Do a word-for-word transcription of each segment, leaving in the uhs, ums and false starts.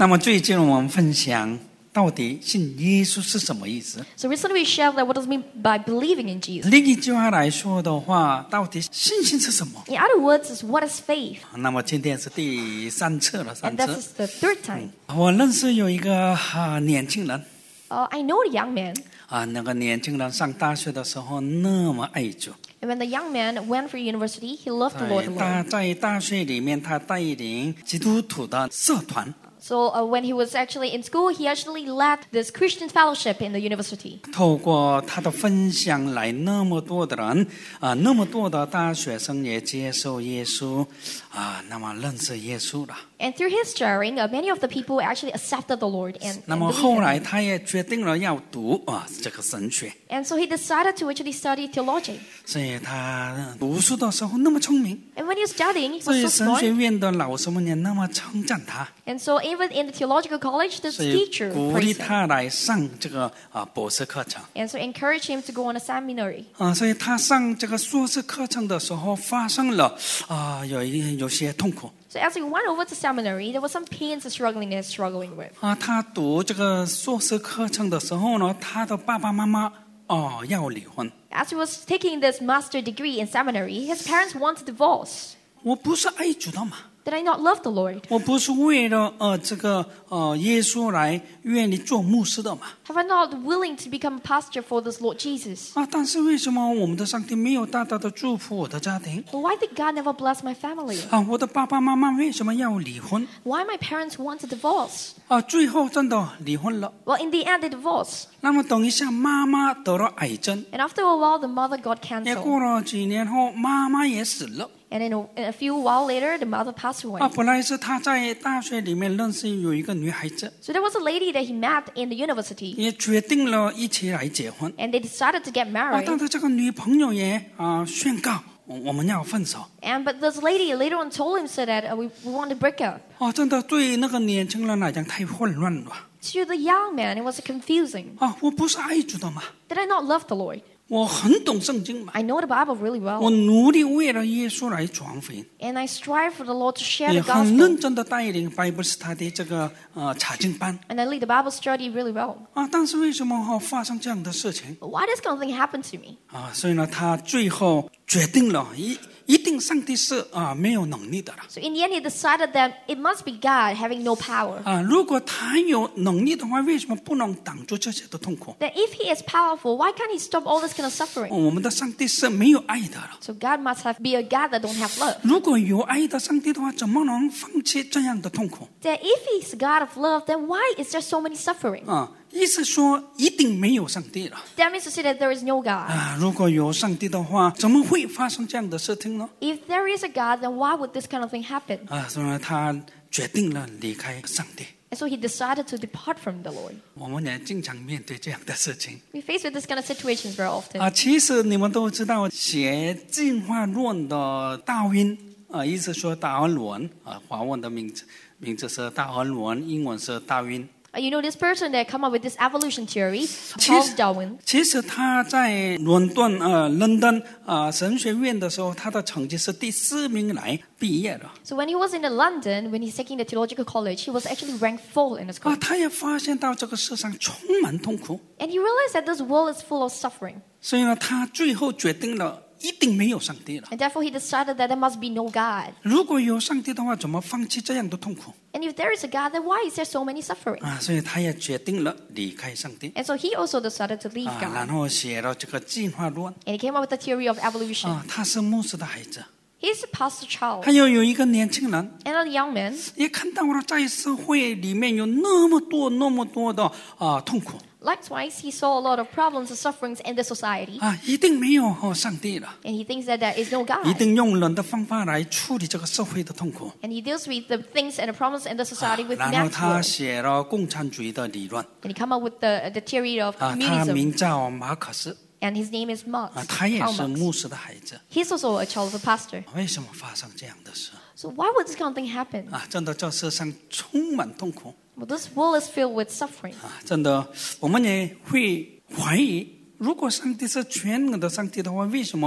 那么最近我们分享到底信耶稣是什么意思？ So recently we shared that what does it mean by believing in Jesus. 另一句话来说的话，到底信心是什么？ In other words, is what is faith? 那么今天是第三次了，三 And that 次。 is the third time. 我认识有一个啊年轻人 Uh, I know a young man, 啊，那个年轻人上大学的时候那么爱主， and when the young man went for university, he loved the 在 Lord a 大 lot. 在大学里面，他带领基督徒的社团， So uh, when he was actually in school, he actually led this Christian fellowship in the university. 透过他的分享来，那么多的人啊，那么多的大学生也接受耶稣啊，那么认识耶稣了。 And through his sharing, uh, many of the people actually accepted the Lord and, 那 and 么 believed 后 in 来 him. 他也决定了要读啊这个神学， And so he decided to actually study theology. 所以他读书的时候那么聪明， And when he was studying, he 所以 was so 神学 smart. 院的老师们也那么称赞他， And so even in the theological college, the 所以 teacher 鼓励 praised him. 他来上这个啊博士课程 And so encouraged him to go on a seminary. 啊，所以他上这个硕士课程的时候发生了啊有一有些痛苦 So as he went over to seminary, there were some pains and struggling he was struggling with. 啊。他读这个硕士课程的时候呢，他的爸爸妈妈哦要离婚。 As he was taking this master degree in seminary, his parents wanted divorce. 我不是爱主的嘛， Did I not love the Lord? 我不是为了呃这个呃耶稣来愿意做牧师的嘛 Have I not willing to become a pastor for this Lord Jesus? 啊！但是为什么我们的上帝没有大大的祝福我的家庭 But why did God never bless my family? 啊？我的爸爸妈妈为什么要离婚 Why my parents want a divorce? 啊？最后真的离婚了。 Well, in the end, they divorced. 那么等一下，妈妈得了癌症， And after a while, the mother got 也 cancer. 过了几年后，妈妈也死了 And in a, in a few while later, the mother passed away. 啊！本来是他在大学里面认识有一个女孩子， So there was a lady that he met in the university. 也决定了一起来结婚 And they decided to get 啊！ married. 但是这个女朋友也啊宣告我我们要分手 And but this lady later on told him said that uh, we, we want to break up. 啊！真的对那个年轻人来讲太混乱了 To the young man, it was confusing. 啊！我不是爱主的嘛， Did I not love the Lord? 我很懂圣经嘛， I know the Bible really 我 well. 努力为了耶稣来传福音， And I strive for the Lord to share 也 the 很 gospel. 认真的带领 Bible Study 这个呃查经班 And I lead the Bible study really well. 啊！但是为什么哈、发生这样的事情 But why this kind of thing happened to me? 啊？所以呢，他最后决定了一一定上帝是啊没有能力的了 So in the end, he decided that it must be God having no power. 啊！如果他有能力的话，为什么不能挡住这些的痛苦？ That if he is powerful, why can't he stop all this kind of suffering? 我们的上帝是没有爱的了。 So God must have be a God that don't have love. 如果有爱的上帝的话，怎么能放弃这样的痛苦 That if he's God of love, then why is there so many suffering? 啊？意思说一定没有上帝了 That means to say that there is no God. 啊！如果有上帝的话，怎么会发生这样的事情呢？ If there is a God, then why would this kind of thing happen? 啊，所以呢，他决定了离开上帝。 And so he decided to depart from the Lord. 我们也经常面对这样的事情 We face with this kind of situations very often. 啊。其实你们都知道，写进化论的达尔文啊，意思说达尔文啊，华文的名字名字是达尔文，英文是达尔文。 Uh, You know, this person that come up with this evolution theory, 其 Charles 实 Darwin, 其实他在伦敦呃伦敦呃神学院的时候，他的成绩是第四名来毕业的 so when he was in the London, when he's taking the theological college, he was actually ranked fourth in the 啊。 school. 他也发现到这个世上充满痛苦， And he realized that this world is full of suffering. 所以呢，他最后决定了一定没有上帝了。 And therefore he decided that there must be no God. 如果有上帝的话，怎么放弃这样的痛苦 And if there is a God, then why is there so many suffering? 啊？所以他也决定了离开上帝 And so he also decided to leave 啊，然 God. 后写了这个进化论 And he came up with the theory of evolution. 啊。他是牧师的孩子， He's Pastor Charles. 还有有一个年轻人 And a young man, 也看到了，在社会里面有那么多那么多的啊痛苦 likewise, he saw a lot of problems and sufferings in the society. 啊，一定没有哦上帝了。 And he thinks that there is no 一 God. 定用人的方法来处理这个社会的痛苦。 And he deals with the things and the problems in the society with 然后 man's 他 will. 写了共产主义的理论 And he come up with the, the theory of 啊，他 communism. 名叫马克思 And his name is Marx. 啊，他也 Karl 是 Marx. 牧师的孩子。 He's also a child of a pastor. 为什么发生这样的事 So why would this kind of thing happen? 啊？真的，这世上充满痛苦 Well, this world is filled with suffering. 啊！真的，我们也会怀疑，如果上帝是全能的上帝的话，为什么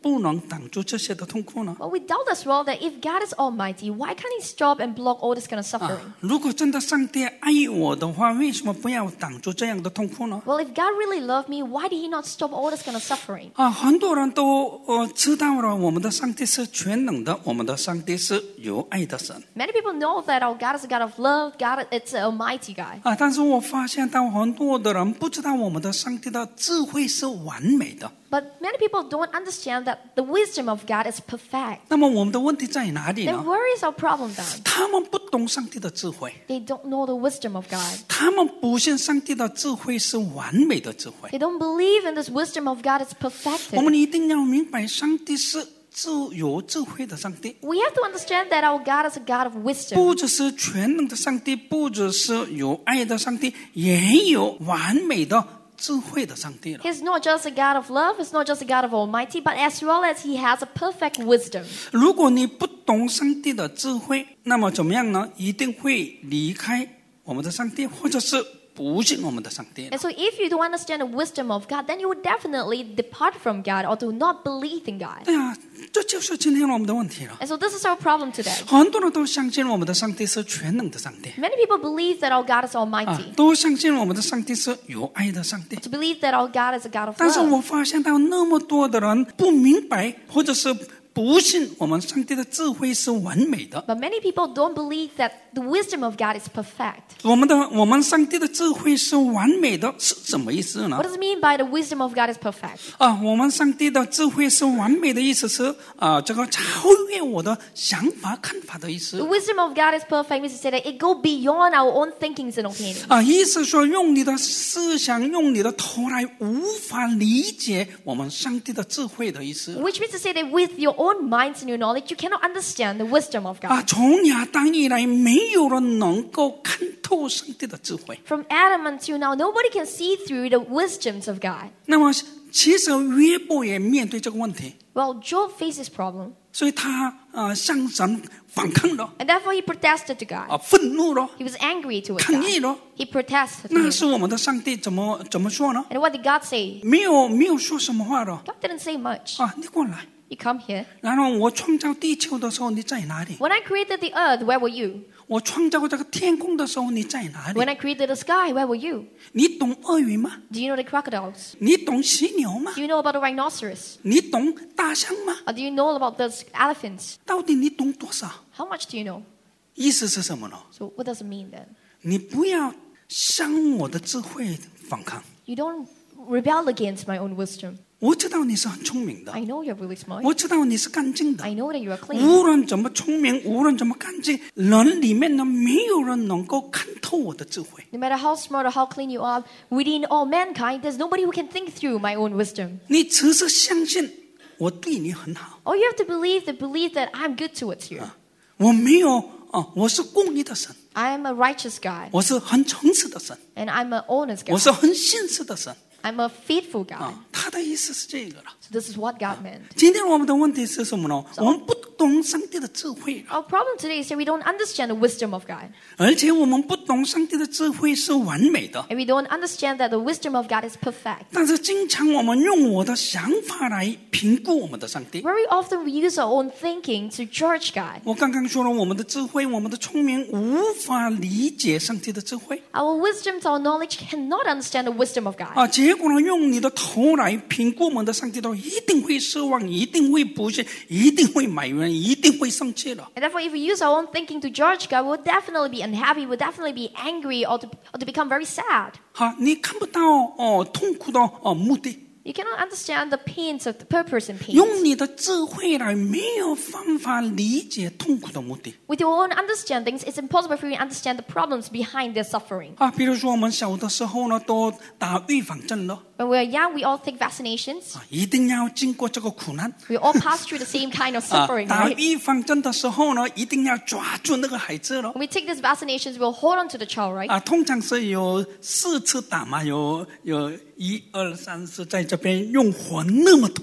不能挡住这些的痛苦呢？ Well, we doubt as well that if God is Almighty, why can't He stop and block all this kind of suffering? 啊，如果真的上帝爱我的话，为什么不要挡住这样的痛苦呢？ Well, if God really loved me, why did He not stop all this kind of suffering? 啊，很多人都呃知道了，我们的上帝是全能的，我们的上帝是有爱的神。 Many people know that our God is a God of love, God it's an Almighty God. 啊，但是我发现到很多的人不知道我们的上帝的智慧是完美的。 But many people don't understand that the wisdom of God is perfect. 那么我们的问题在哪里 Then 呢？ where is our problem then? 他们不懂上帝的智慧， They don't know the wisdom of God. 他们不信上帝的智慧是完美的智慧。 They don't believe in this wisdom of God is 我 perfected. 们一定要明白，上帝是自有智慧的上帝， We have to understand that our God is a God of 不 wisdom. 只是全能的上帝，不只是有爱的上帝，也有完美的智慧的上帝了。 He's not just a God of love, He's not just a God of Almighty, but as well as He has a perfect wisdom. 如果你不懂上帝的智慧，那么怎么样呢？一定会离开我们的上帝，或者是不信我们的上帝。 And so if you don't understand the wisdom of God, then you would definitely depart from God or do not believe in God. 对啊，这就是今天我们的问题了。 And so this is our problem today. 很多人都相信我们的上帝是全能的上帝， Many people believe that our God is 啊 Almighty, 都相信我们的上帝是有爱的上帝。 to believe that our God is a God of 但是 love. 我发现到那么多的人不明白，或者是不信我们上帝的智慧是完美的。 But many people don't believe that the wisdom of God is perfect. 我们的我们上帝的智慧是完美的，是什么意思呢 What？does it mean by the wisdom of God is perfect? 啊，我们上帝的智慧是完美的意思是啊，这个超越我的想法看法的意 The 思 wisdom of God is perfect means to say that it goes beyond our own thinkings and opinions. 啊，意思说用你的思想，用你的头来无法理解我们上帝的智慧的意思 Which means to say that with your own minds and your knowledge, you cannot understand the wisdom of 啊。 God. 从亚当以来，没有人能够看透上帝的智慧。 From Adam until now, nobody can see through the wisdoms of God. 那么，其实约伯也面对这个问题， Well, Job faced this problem, 所以他啊向神反抗了， and therefore he protested to God. 啊愤怒了， He was angry towards 抗议 God. 了。 He protested to 那 him. 是我们的上帝怎么怎么说呢？ And what did God say? 没有没有说什么话的 God didn't say much. 啊，你过来。 You come here. 然后我创造地球的时候你在哪里？ When I created the earth, where were you? 我创造这个天空的时候你在哪里 When？I created the sky, where were you? 你懂鳄鱼吗？ Do you know the crocodiles? 你懂犀牛吗？ Do you know about the rhinoceros? 你懂大象吗？ Or do you know about the elephants? 到底你懂多少？ How much do you know? 意思是什么呢？ So what does it mean then? 你不要向我的智慧反抗。 You don't rebel against my own wisdom. 我知道你是很聪明的， I know you're really smart. 我知道你是干净的。 I know that you are clean. 无论怎么聪明，无论怎么干净，人里面呢，没有人能够看透我的智慧。 No matter how smart or how clean you are, within all mankind, there's nobody who can think through my own wisdom. 你只是相信我对你很好， All you have to believe is believe that I'm good towards you. 我没有哦，我是公义的神， I am a righteous God, 我是很诚实的神， and I'm an honest 我 God. 是很信实的神 I'm a faithful God. 啊。他的意思是这个了。 So this is what God meant. 今天我们的问题是什么呢？我们不懂上帝的智慧， Our problem today is that we don't understand the wisdom of God. 而且我们不懂上帝的智慧是完美的。 And we don't understand that the wisdom of God is perfect. 但是经常我们用我的想法来评估我们的上帝。 Very often we use our own thinking to judge God. 我刚刚说了，我们的智慧，我们的聪明无法理解上帝的智慧 Our wisdom, our knowledge cannot understand the wisdom of God. 啊，结果呢，用你的头来评估我们的上帝的话，一定会失望，一定会不信，一定会埋怨，一定会生气的。 And therefore, if we use our own thinking to judge God, we'll definitely be unhappy, we'll definitely be angry, or to, or to become very sad. 好，你看不到哦痛苦的哦目的， You cannot understand the pains of the purpose and pains. 用你的智慧来没有办法理解痛苦的目的 With your own understandings, it's impossible for you to understand the problems behind their suffering. 啊。比如说我们小的时候呢，都打预防针了 When we're young, we all take vaccinations. 啊，一定要经过这个苦难 We all pass through the same kind of 啊。 suffering, 打 right? 预防针的时候呢，一定要抓住那个孩子了 When we take these vaccinations, we'll hold on to the child, right? 啊。通常是有四次打嘛，有有一二三四，在这边用火那么痛的。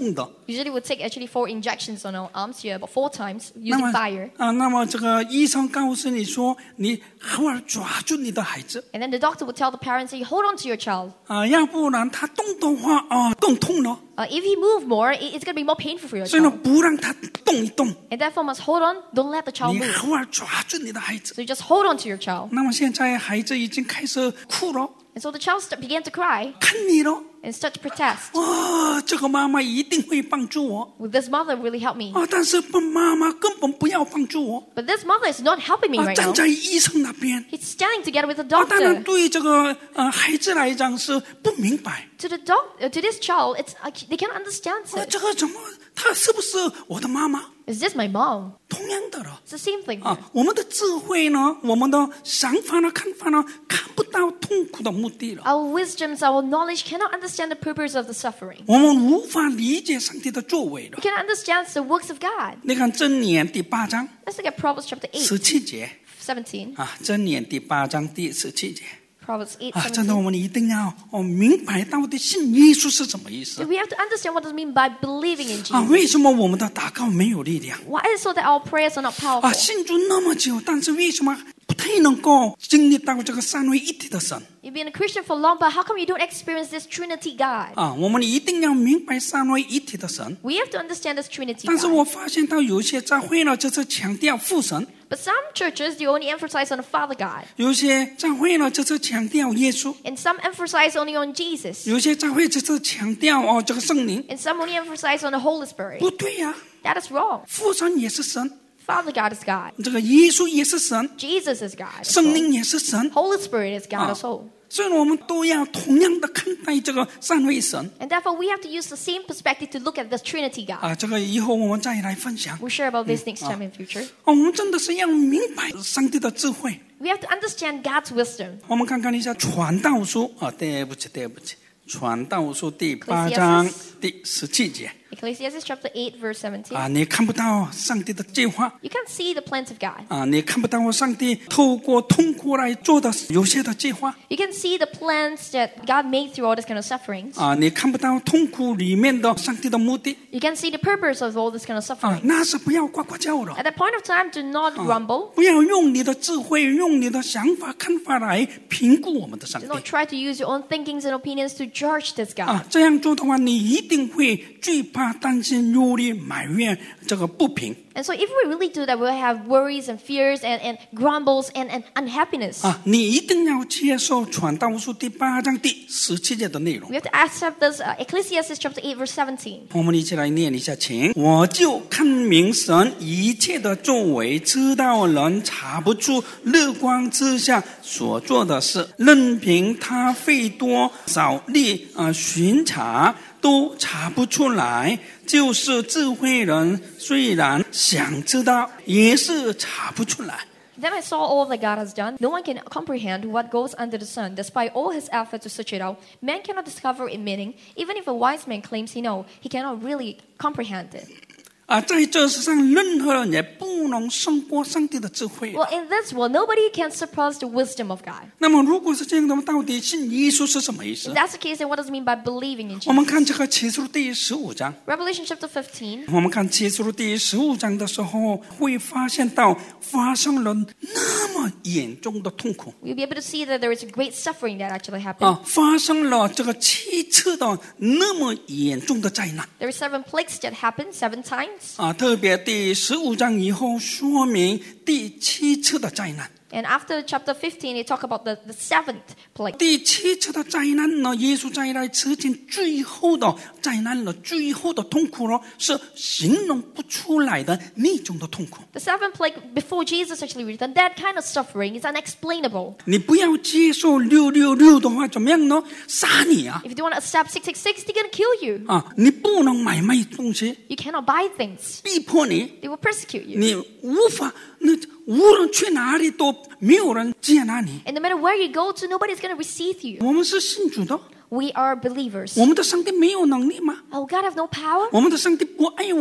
Usually we take actually four injections on our arms here, about four times 那 using 么 fire. 啊，那么这个医生告诉你说，你好好抓住你的孩子 And then the doctor would tell the parents, "You hold on to your child. 啊，要不然他动的话啊更痛了， Uh, if he move more, it- it's going to be more painful for your 所以呢 child. 不让他动一动， And therefore must hold on. Don't let the child 你 move. 好好抓住你的孩子。 So you just hold on to your child." 那么现在孩子已经开始哭了， And so the child st- began to cry 看你了， and start to protest. 哇，这个妈妈一定会帮助我 Will this mother really help me? 啊！但是不，妈妈根本不要帮助我 But this mother is not helping me 啊， right 站 now. 在医生那边 He's standing together with the 啊，当然 doctor. 对这个呃孩子来讲是不明白 To the doc, uh, to this child, it's uh, they can't understand 啊， it. 这个怎么，她是不是我的妈妈？ Is this my mom? 同样的了。 It's the same thing. 啊，我们的智慧呢，我们的想法呢、看法呢，看不到痛苦的目的了。 Our wisdoms, our knowledge cannot understand the purpose of the suffering. 我们无法理解上帝的作为了 We。cannot understand the works of God. 你看箴言第八章 Let's look at Proverbs chapter 十 eight, 七节 seventeen. 啊，箴言第八章第十七节 Proverbs eight, 啊，真的，我 seventeen. 们一定要哦明白到底信耶稣是什么意思 We have to understand what does it mean by believing in 啊？ Jesus. 为什么我们的祷告没有力量 Why is it so that our prayers are not 啊？ powerful? 信主那么久，但是为什么不太能够经历到这个三位一体的神 You've been a Christian for long, but how come you don't experience this Trinity God? 啊？我们一定要明白三位一体的神。 We have to understand this Trinity 但是 God. 我发现到有些教会呢，就是强调父神； But some churches, they only emphasize on the Father God. 有些教会呢，就是强调耶稣； And some emphasize only on Jesus. 有些教会就是强调哦这个圣灵。 And some only emphasize on the Holy Spirit. 不对呀、 That is wrong. 父神也是神， Father God is God. 这个耶稣也是神， Jesus is God. as 圣 well. 灵也是神。 Holy Spirit is God Ah. as well. 所以我们都要同样的看待这个三位神 And therefore, we have to use the same perspective to look at this Trinity God. 啊。这个以后我们再来分享 We'll share about this next time in future. 哦。我们真的是要明白上帝的智慧。 We have to understand God's wisdom. 我们看看一下传道书啊，对不起，对不起，传道书第八章第十七节 Ecclesiastes chapter eight, verse seventeen. 啊，你看不到上帝的计划。 You can't see the plans of God. 啊，你看不到上帝透过痛苦来做的有些的计划 You can see the plans that God made through all this kind of sufferings. 啊，你看不到痛苦里面的上帝的目的 You can see the purpose of all this kind of 啊 suffering. 那是不要呱呱叫了 At that point of time, do not grumble. 不要用你的智慧，用你的想法、看法来评估我们的上 Do 帝 not try to use your own thinkings and opinions to judge this God. 啊。这样做的话，你一定会惧怕、担心、忧虑、埋怨这个不平 And so if we really do that, we'll have worries and fears and, and grumbles and, and unhappiness. 啊。你一定要接受传道书第八章第十七节的内容 We。have to accept this uh, Ecclesiastes chapter eight, verse seventeen. 我们一起来念一下，请。我就看明神一切的作为，知道人查不出日光之下所做的事，任凭他费多少力啊、呃、巡查，都查不出来。就是智慧人虽然想知道，也是查不出来。 Then I saw all that God has done. No one can comprehend what goes under the sun. Despite all his effort to search it out, man cannot discover its meaning. Even if a wise man claims he knows, he cannot really comprehend it. 啊，在这世上，任何人也不能胜过上帝的智慧。 Well, in this world, nobody can surpass the wisdom of God. 那么，如果是这样的话，到底信耶稣是什么意 If 思？ that's the case, then what does it mean by believing in 我们 Jesus? 看这个启示录第十五章。 Revelation chapter fifteen. 我们看启示录第十五章的时候，会发现到发生了那么严重的痛苦 We'll be able to see that there is a great suffering that actually happened. 啊，发生了这个七次的那么严重的灾难 There are seven plagues that happened seven times. 啊，特别第十五章以后说明第七次的灾难。 And after chapter fifteen, they talk about the, the seventh plague. 第七次的灾难呢，耶稣再来之前最后的灾难了，最后的痛苦了，是形容不出来的那种的痛苦。 The seventh plague before Jesus actually returned, that kind of suffering is unexplainable. 你不要接受六六六的话，怎么样呢？杀你啊！ If you don't want to accept six six six, they're going to kill you. 啊，你不能买卖东西， You cannot buy things. 逼迫你， They will persecute you. 你无法，那无论去哪里都没有人接纳你。 And no matter where you go to, nobody's going to receive you. 我们是信主的， We are believers. 我们的上帝没有能力吗？ Oh, God have no power? 我们的上帝不爱我吗？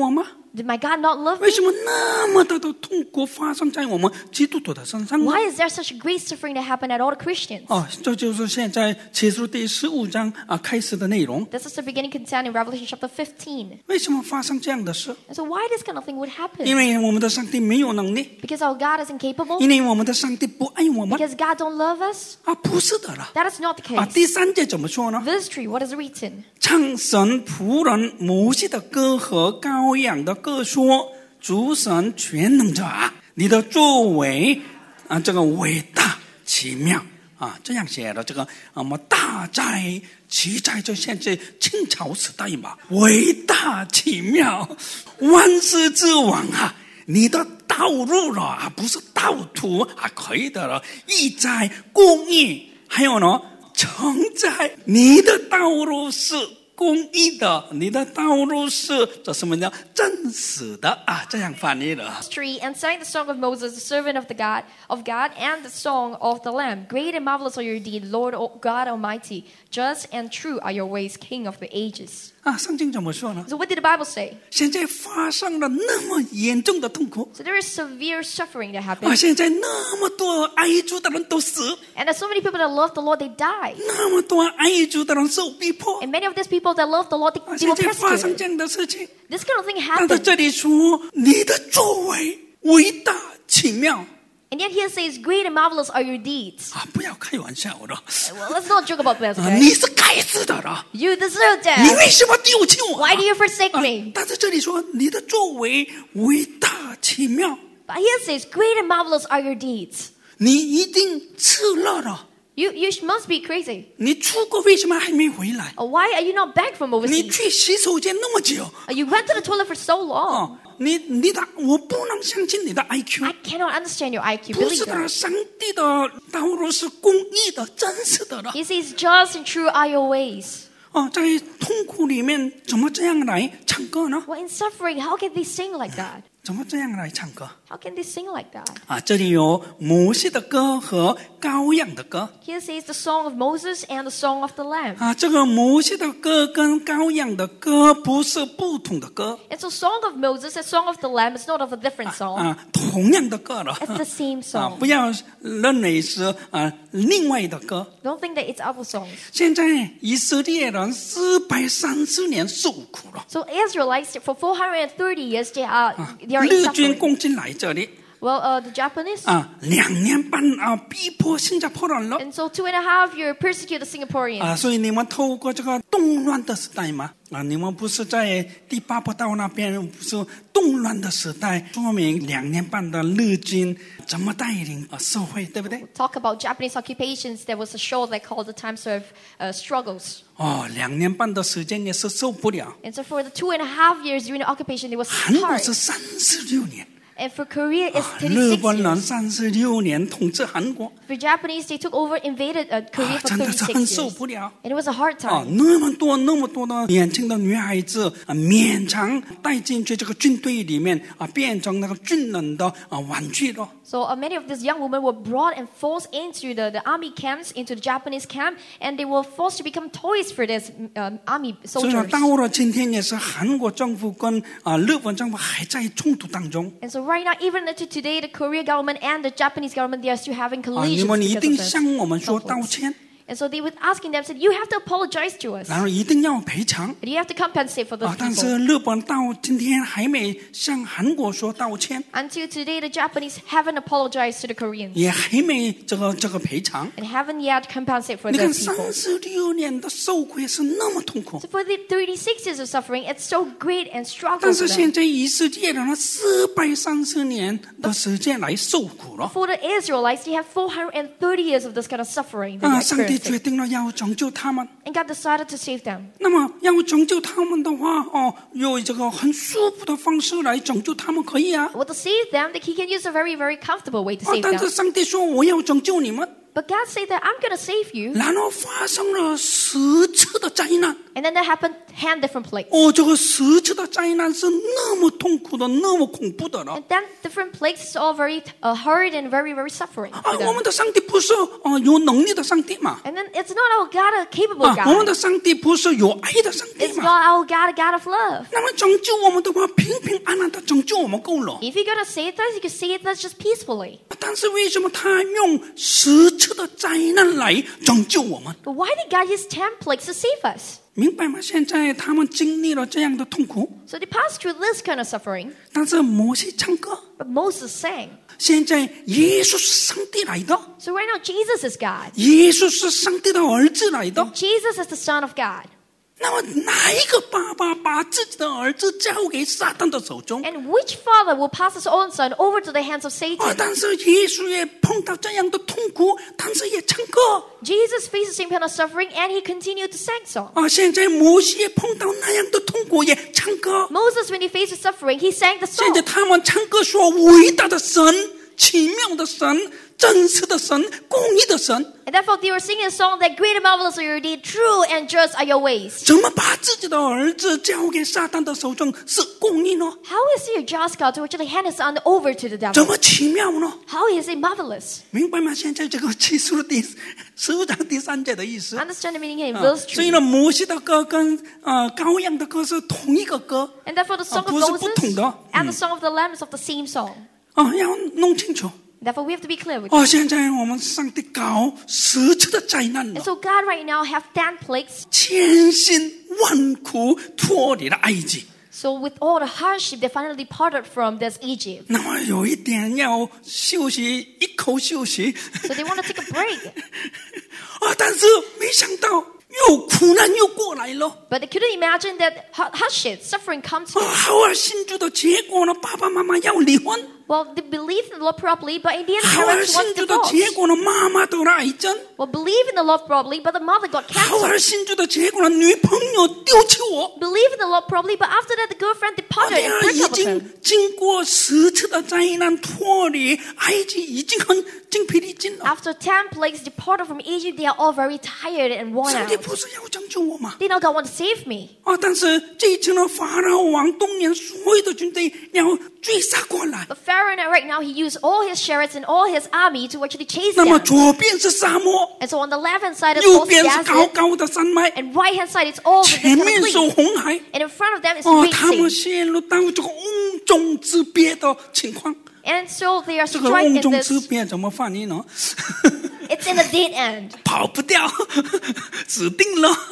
Did my God not love 为 me? 什么那么大的痛苦发生在我们基督徒的身上呢？ Why is there such great suffering that happened at all the Christians? 哦，这就是现在启示录第十五章啊开始的内容。 This is the beginning content in Revelation chapter fifteen. 为什么发生这样的事？ And so why this kind of thing would 因 happen? 为我们的上帝没有能力， Because our God is incapable? 因为我们的上帝不爱我们 Because God don't love us? 啊，不是的了。 That is not the 啊， case. 第三节怎么说呢？ Verse three, what is written? 唱神仆人摩西的歌和羔羊的歌说：主神全能者啊，你的作为啊，这个伟大奇妙啊，这样写的这个啊，么大哉奇哉，就现在清朝时代嘛，伟大奇妙，万世之王啊，你的道路了啊，不是道途啊，可以的了，义哉公义，还有呢，诚哉，你的道路是公义的，你的道路是这什么叫真实的啊？这样翻译的。 Three, and sang the song of Moses, the servant of the God of God, and the song of the Lamb. Great and marvelous are your deeds, Lord God Almighty. Just and true are your ways, King of the ages. 啊，圣经怎么说呢？ So what did the Bible say? 现在发生了那么严重的痛苦 So there is severe suffering that 啊！ happens. 现在那么多爱主的人都死， And there's so many people that love the Lord, they die. 那么多爱主的人受逼迫 And many of these people that love the Lord, 啊！ they, they 现 were 在发生 persecuted. 这样的事情， This kind of thing 但在 happened. 这里说你的作为伟大奇妙 And yet here it says, great and marvelous are your deeds. 啊！不要开玩笑的 Well, let's not joke about this, 啊！ okay? 你是该死的了， You deserve 你 that. 为什么丢弃我、啊 Why do you forsake 啊 me? 但是这里说你的作为伟大奇妙， But here it says, great and marvelous are your deeds. 你一定吃了了。 You, you must be crazy. 你出国为什么还没回来？ Uh, Why are you not back from 你 overseas? 去洗手间那么久 Uh, You went to the toilet for so long. 哦，你你的我不能相信你的 I Q， I cannot understand your I Q. 不是 Believe 的， that. 上帝的道路是公义的、真实的了。 He says, just and true are your ways. 哦，在痛苦里面怎么这样来唱歌呢？ Well, in suffering, how can they sing like that? 怎么这样来唱歌 How can they sing like that? 啊？这里有摩西的歌和羔羊的歌 Here says the song of Moses and the song of the Lamb. 啊。这个摩西的歌跟羔羊的歌不是不同的歌 And so song of Moses and song of the Lamb is not of a different song. 啊，同样的歌了 It's the same 啊， song. 不要认为是啊另外的歌。 Don't think that it's other songs. 现在以色列人四百三十年受苦了， So Israelites, for four hundred thirty years, they are, they are in 日军 suffering. 攻进来这里 Well, uh, the Japanese. 啊，两年半啊，逼迫新加坡人了 And so two and a half year persecuted Singaporeans. 啊，所以你们透过这个动乱的时代嘛，啊，你们不是在第八波道那边不是动乱的时代，说明两年半的日军怎么带领啊社会，对不对？ Talk about Japanese occupations. There was a show they called The Times of uh, Struggles. 哦，两年半的时间也是受不了， And so for the two and a half years during the occupation, it was 韩国 hard. 是三十六年， And for Korea, it's 啊，日 thirty-six 本人 years. 三十六年统治韩国， For Japanese, they took over, invaded uh, 啊 Korea，for 真的是很 thirty-six 受 years. 不了。 And it was a hard 啊， time. 那么多那么多的年轻的女孩子啊，勉强带进去这个军队里面啊，变成那个军人的啊玩具了。 So uh, many of these young women were brought and forced into the, the army camps, into the Japanese camp, and they were forced to become toys for these um, army 所以说， soldiers. 到了今天也是韩国政府跟啊日本政府还在冲突当中 And so right now, even until today, the Korean government and the Japanese government, they are still having 啊，你 collisions 们一 because 定 of this 向我们说道 conflicts. 歉， And so they were asking them, said, you have to apologize to us. 然后一定要赔偿 And you have to compensate for those 啊。但 people. 是日本到今天还没向韩国说道歉， Until today, the Japanese haven't apologized to the Koreans 也还没这个这个赔偿。 and haven't yet compensated for 你看 those people. 三十六年的受苦是那么痛苦， So for the thirty-six years of suffering, it's so great and struggle 但 for 是现 them. 在以色列人四百三十年的时间来受苦了 For the Israelites, they have four hundred thirty years of this kind of suffering that 啊！ they're 上帝 experiencing. 决定了要拯救他们。 And God decided to save them. 那么要拯救他们的话，哦，有这个很舒服的方式来拯救他们，可以啊。 Well, to save them, that He can use a very, very comfortable way to 啊， save 但是 them. 上帝说我要拯救你们， But God said that I'm going to save you. 然后发生了十次的灾难。 And then there happened ten different plagues. 哦，这个十次的灾难是那么痛苦的，那么恐怖的了。 And then different plagues is all very uh, hard and very, very suffering 啊， for 我 them. 们的上帝不是啊有能力的上帝嘛？ And then it's not our God a capable 啊，我们 God. 的上帝不是有爱的上帝 It's 嘛？ not our God a God of love. 那么拯救我们的话，平平安安的拯救我们够了。 If you're going to save us, you can save us just peacefully. 但是为什么他用十次的灾难来拯救我们？ But why did God use ten plagues to save us? 明白吗？现在他们经历了这样的痛苦， So they passed through this kind of suffering. 但是摩西唱歌。 But Moses sang. 现在耶稣是上帝来的， So right now, Jesus is God. 耶稣是上帝的儿子来的。 Jesus is the Son of God. 那么哪一个爸爸把自己的儿子交给撒旦的手中？ And which father will pass his own son over to the hands of 啊！ Satan? 但是耶稣也碰到这样的痛苦，但是也唱歌。 Jesus faced the same kind of suffering and he continued to sing song. 啊！现在摩西也碰到那样的痛苦，也唱歌。 Moses, when he faced the suffering, he sang the 现在 song. 他们唱歌说：“伟大的神，奇妙的神，真实的神，公义的神。” And therefore they were singing a song that great and marvelous are your deeds, true and just are your ways. 怎么把自己的儿子交给撒旦的手中是公义呢？ How is he a just God to actually hand his son over to the 怎 devil? 么奇妙呢？ How is he marvelous? 明白吗？现在这个启示录第十五章第三节的意思。 Understand the meaning here in 啊 verse 所以 three. 呢，摩西的歌跟呃羔羊的歌是同一个歌 And therefore the song of 不是不同 Moses 的。 and the song of the Lamb is of the same song. 啊，要弄清楚。 Therefore we have to be clear with 哦，现在我们上帝搞十次的灾难 And 了， so God right now have ten plagues. 千辛万苦脱离了埃及。 So with all the hardship, they finally departed from this Egypt. 那么有一点要休息，一口休息。 So they want to take a break. 啊，但是没想到又苦难又过来了。 But they couldn't imagine that har- hardship, suffering comes 啊， to. 好儿信主的结果呢，爸爸妈妈要离婚。 Well, they believed in the Lord properly, but in the end, 好儿 parents 信 want 主的 divorce. 结果呢，妈妈得了癌症。 Well, believe in the Lord properly, but the mother got 好 cancer. 儿信主的结果呢，女朋友丢弃我。 Believe in the Lord properly, but after that, the girlfriend 我 departed 俩 and broke 已 up with him. 经经过十次的灾难脱离埃及，已经很精疲力尽了。 After ten plagues departed from Egypt, they are all very tired and worn 上帝 out. 不是要拯救我吗？ They know God wants to save me. 啊！但是这一次呢，法老王东年所有的军队要追杀过来。 But Pharaoh right now, he used all his chariots and all his army to actually chase 那么 them. 左边是沙漠， And so on the left hand side is 右 all 边是高 desert, 高的山脉， and right hand side is all the 前 kind 面 of 是 plain. 红海。 And in front of them is 哦， the 他们 Red Sea. 陷入到这个瓮中之鳖的情况。 And so they are 这个 struck 瓮 in 中之 this. 鳖怎么翻译呢？ It's in the dead end. 跑不掉，指定了。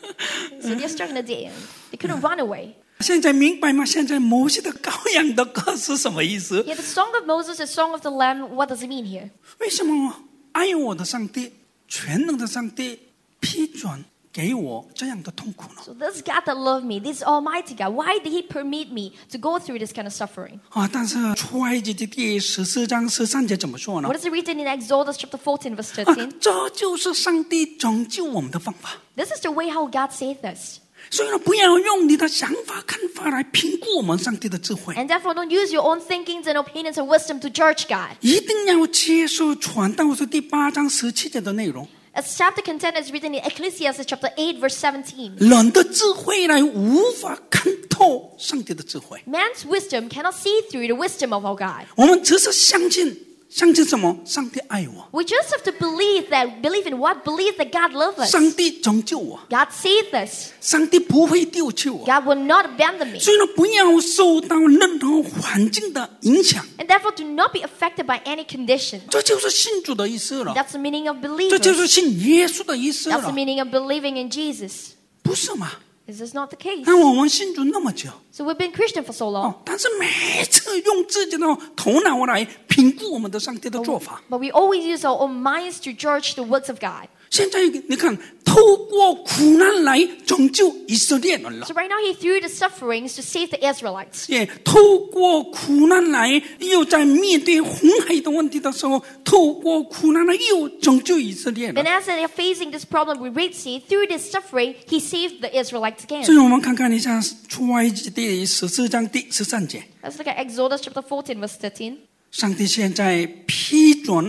So they're struck in the dead end. They couldn't run away. 现在明白吗？现在摩西的羔羊的歌是什么意思？ Yeah, the song of Moses, the song of the Lamb, what does it mean here? 为什么爱我的上帝、全能的上帝批准给我这样的痛苦呢？ So this God that loved me, this Almighty God, why did He permit me to go through this kind of suffering? 啊！但是出埃及记第十四章十三节怎么说呢？ What is it written in Exodus chapter fourteen, verse 啊 thirteen?， 这就是上帝拯救我们的方法。 This is the way how God saved us. 所以呢，不要用你的想法、看法来评估我们上帝的智慧， And therefore, don't use your own thinkings and opinions and wisdom to judge God. 一定要接受传道书第八章十七节的内容。 As chapter content is written in Ecclesiastes chapter eight, verse seventeen. 人的智慧来无法看透上帝的智慧， Man's wisdom cannot see through the wisdom of our God. 我们只是相信，相信什么？上帝爱我， We just have to believe that, believe in what? Believe that God loves us. 上帝拯救我， God saved us. 上帝不会丢弃我。 God will not abandon me. 所以呢，不要受到任何环境的影响， And therefore, do not be affected by any condition. 这就是信主的意思了， That's the meaning of 这就 believers. 是信耶稣的意思 That's the 了， meaning of believing in Jesus. 不是吗？ This is not the case. 那我们信主那么久， So we've been Christian for so long. 哦，但是每次用自己的头脑来评估我们的上帝的做法。 But we always use our own minds to judge the works of God. 现在你看，透过苦难来拯救以色列人了， So right now he threw the sufferings to save the Israelites. 也透过苦难来，又在面对红海的问题的时候，透过苦难来又拯救以色列 Then 人。 as they are facing this problem with Red Sea, through this suffering, he saved the Israelites 所 again. 以我们看看一下出埃及第十四章第十三节， Let's look at Exodus chapter fourteen, verse thirteen. 上帝现在批准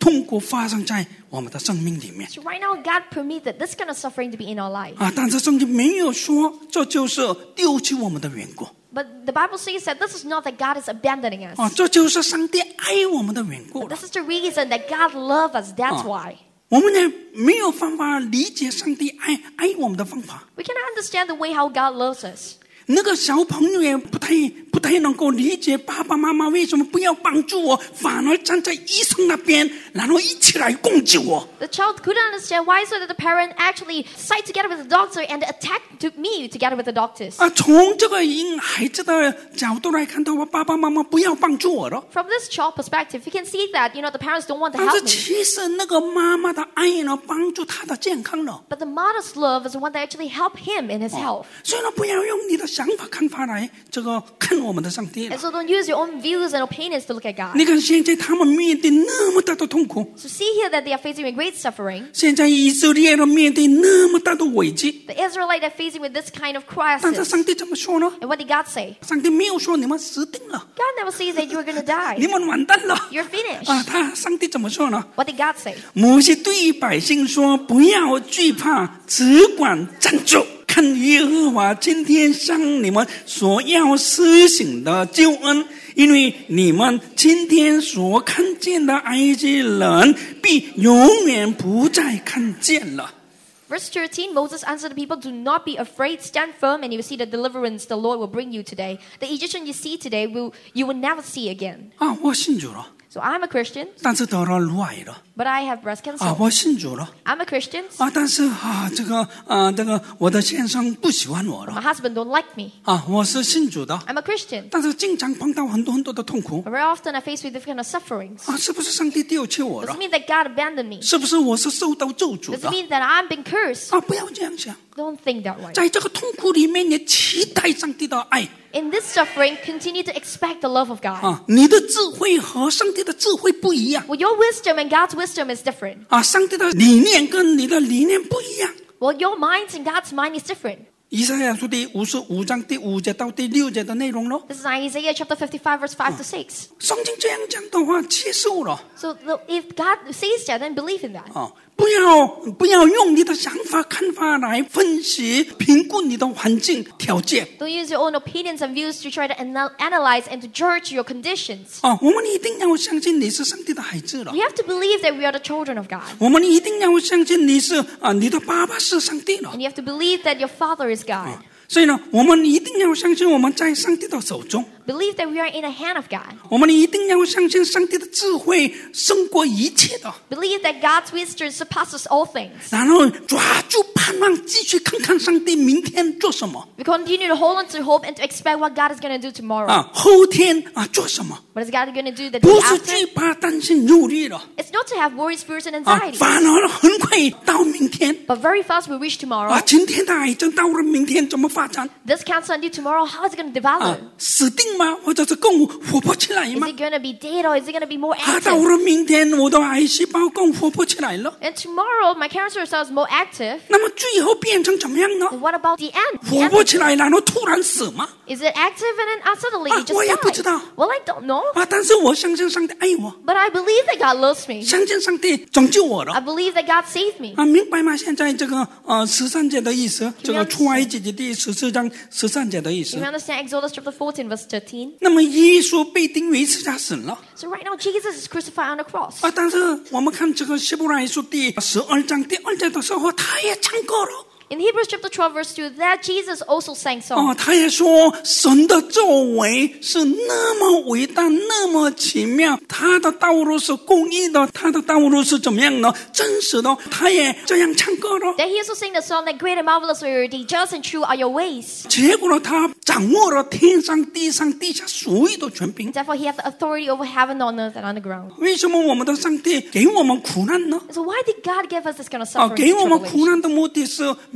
痛苦发生在我们的生命里面 So right now, God permitted this kind of suffering to be in our life. 啊，但是圣经没有说这就是丢弃我们的缘故 But the Bible says that this is not that God is abandoning us. 啊，这就是上帝爱我们的缘故 But 了 this is the reason that God loves us. That's why. 我们也没有办法理解上帝爱爱我们的方法。 We cannot understand the way how God loves us. 那个小朋友也不太不太能够理解爸爸妈妈为什么不要帮助我，反而站在医生那边，然后一起来攻击我。 The child couldn't understand why so that the parent actually side together with the doctor and attack to me together with the doctors. 啊，从这个婴孩子的角度来看的话，爸爸妈妈不要帮助我了。 From this child perspective, you can see that, you know, the parents don't want to 但是 help me. 其实那个妈妈的爱呢，帮助他的健康了。 But the mother's love is the one that actually helped him in his health. 所以呢，不要用你的想法看法来这个看我们的上帝了 And。so don't use your own views and opinions to look at God. 你看现在他们面对那么大的痛苦， So see here that they are facing with great suffering. 现在以色列人面对那么大的危机， The Israelites are facing with this kind of 但是 crisis. 上帝怎么说呢？ And what did God say? 上帝没有说你们死定了， God never says that you are going to 你 die. 们完蛋了 You're finished. 啊！他上帝怎么说呢？ What did God say? 摩西对百姓说：“不要惧怕，只管站住，看耶和华今天向你们所要施行的救恩，因为你们今天所看见的埃及人，必永远不再看见了。” Verse thirteen, Moses answered the people, "Do not be afraid, stand firm, and you will see the deliverance the Lord will bring you today. The Egyptian you see today, will you will never see again." 啊，我信主了， So I'm a Christian, 但是得了乳癌了。 but I have breast 啊， cancer. 我信主了。 I'm a Christian. 啊，但是啊，这个啊，这个我的先生不喜欢我 My 了。 husband don't like me. 啊，我是信主的， I'm a Christian. 但是经常碰到很多很多的痛苦。 But very often I face with different kind of sufferings. 啊，是不是上帝丢弃我 Does 了 it？mean that God abandoned me? 是不是我是受到咒诅 Does 的 it？mean that I'm being cursed? 啊，不要这样想， Don't think that way. 在这个痛苦里面，你期待上帝的爱 In this suffering, continue to expect the love of God. 啊，你的智慧和上帝的智慧不一样 Well, your wisdom and God's wisdom is different. 啊，上帝的理念跟你的理念不一样。 Well, your mind and God's mind is different. 以赛亚书第五十五章第五节到第六节的内容咯。 This is Isaiah chapter fifty-five, verse five to six. 圣经这样讲的话，接受了 So the, if God says that, then believe in that. 啊，不要不要用你的想法看法来分析评估你的环境条件 Don't use your own opinions and views to try to anal- analyze and to judge your conditions. 啊，我们一定要相信你是上帝的孩子了 We have to believe that we are the children of God. 我们一定要相信你是啊，你的爸爸是上帝了 And you have to believe that your Father is God. 所以呢，我们一定要相信我们在上帝的手中， Believe that we are in the hand of God. 我们一定要相信上帝的智慧胜过一切的， Believe that God's wisdom surpasses all things. 然后抓住盼望，继续看看上帝明天做什么 We continue to hold on to hope and to expect what God is going to do tomorrow. 啊，后天啊做什么， What is God going to do the 不 day 是 after? 惧怕、担心、忧虑了 It's not to have worries, fears, and 啊， anxieties. 反而很快到明天 But very fast we reach 啊， tomorrow. 今天的癌症到了明天怎么发展 This cancer until tomorrow, how is it going to 啊 develop?？ 死定吗？或者是更活泼起来 Is 吗？ it going to be dead or is it going to be more 啊，到 active? 了明天我的癌细胞更活泼起来了， And tomorrow my cancer cells more active. 那么最后变成怎么样呢？ And what about the end? The 活 end 泼起来，然后突然死吗？ is it active and then uh, suddenly 啊， it just 我也不知道。 dies? Well, I don't know. 啊，但是我相信上帝爱我， But I believe that God loves me. 相信上帝拯救我 I 了。 believe that God saved me. 啊，明白吗？现在这个呃十三节的意思，这个 understand? 出埃及记第十四章十三节的意思 You。understand Exodus chapter fourteen, verse thirteen? 那么耶稣被钉于十字架死了 So right now Jesus is crucified on the cross. 啊，但是我们看这个希伯来书第十二章第二节的时候，他也唱歌了。 In Hebrews chapter twelve, verse two, that Jesus also sang 哦， songs. 他也说神的作为是那么伟大，那么奇妙，他的道路是公义的，他的道路是怎么样呢？真实的，他也这样唱歌了。 That he also sang the song that great and marvelous are the just and true are your ways. 结果呢，他掌握了天上、地上、地下所有的权柄。 Therefore, he has the authority over heaven, on earth, and on the ground. 为什么我们的上帝给我们苦难呢？ So why did God give us this kind of 啊， suffering 给 and 我们苦 tribulation? 难的目的是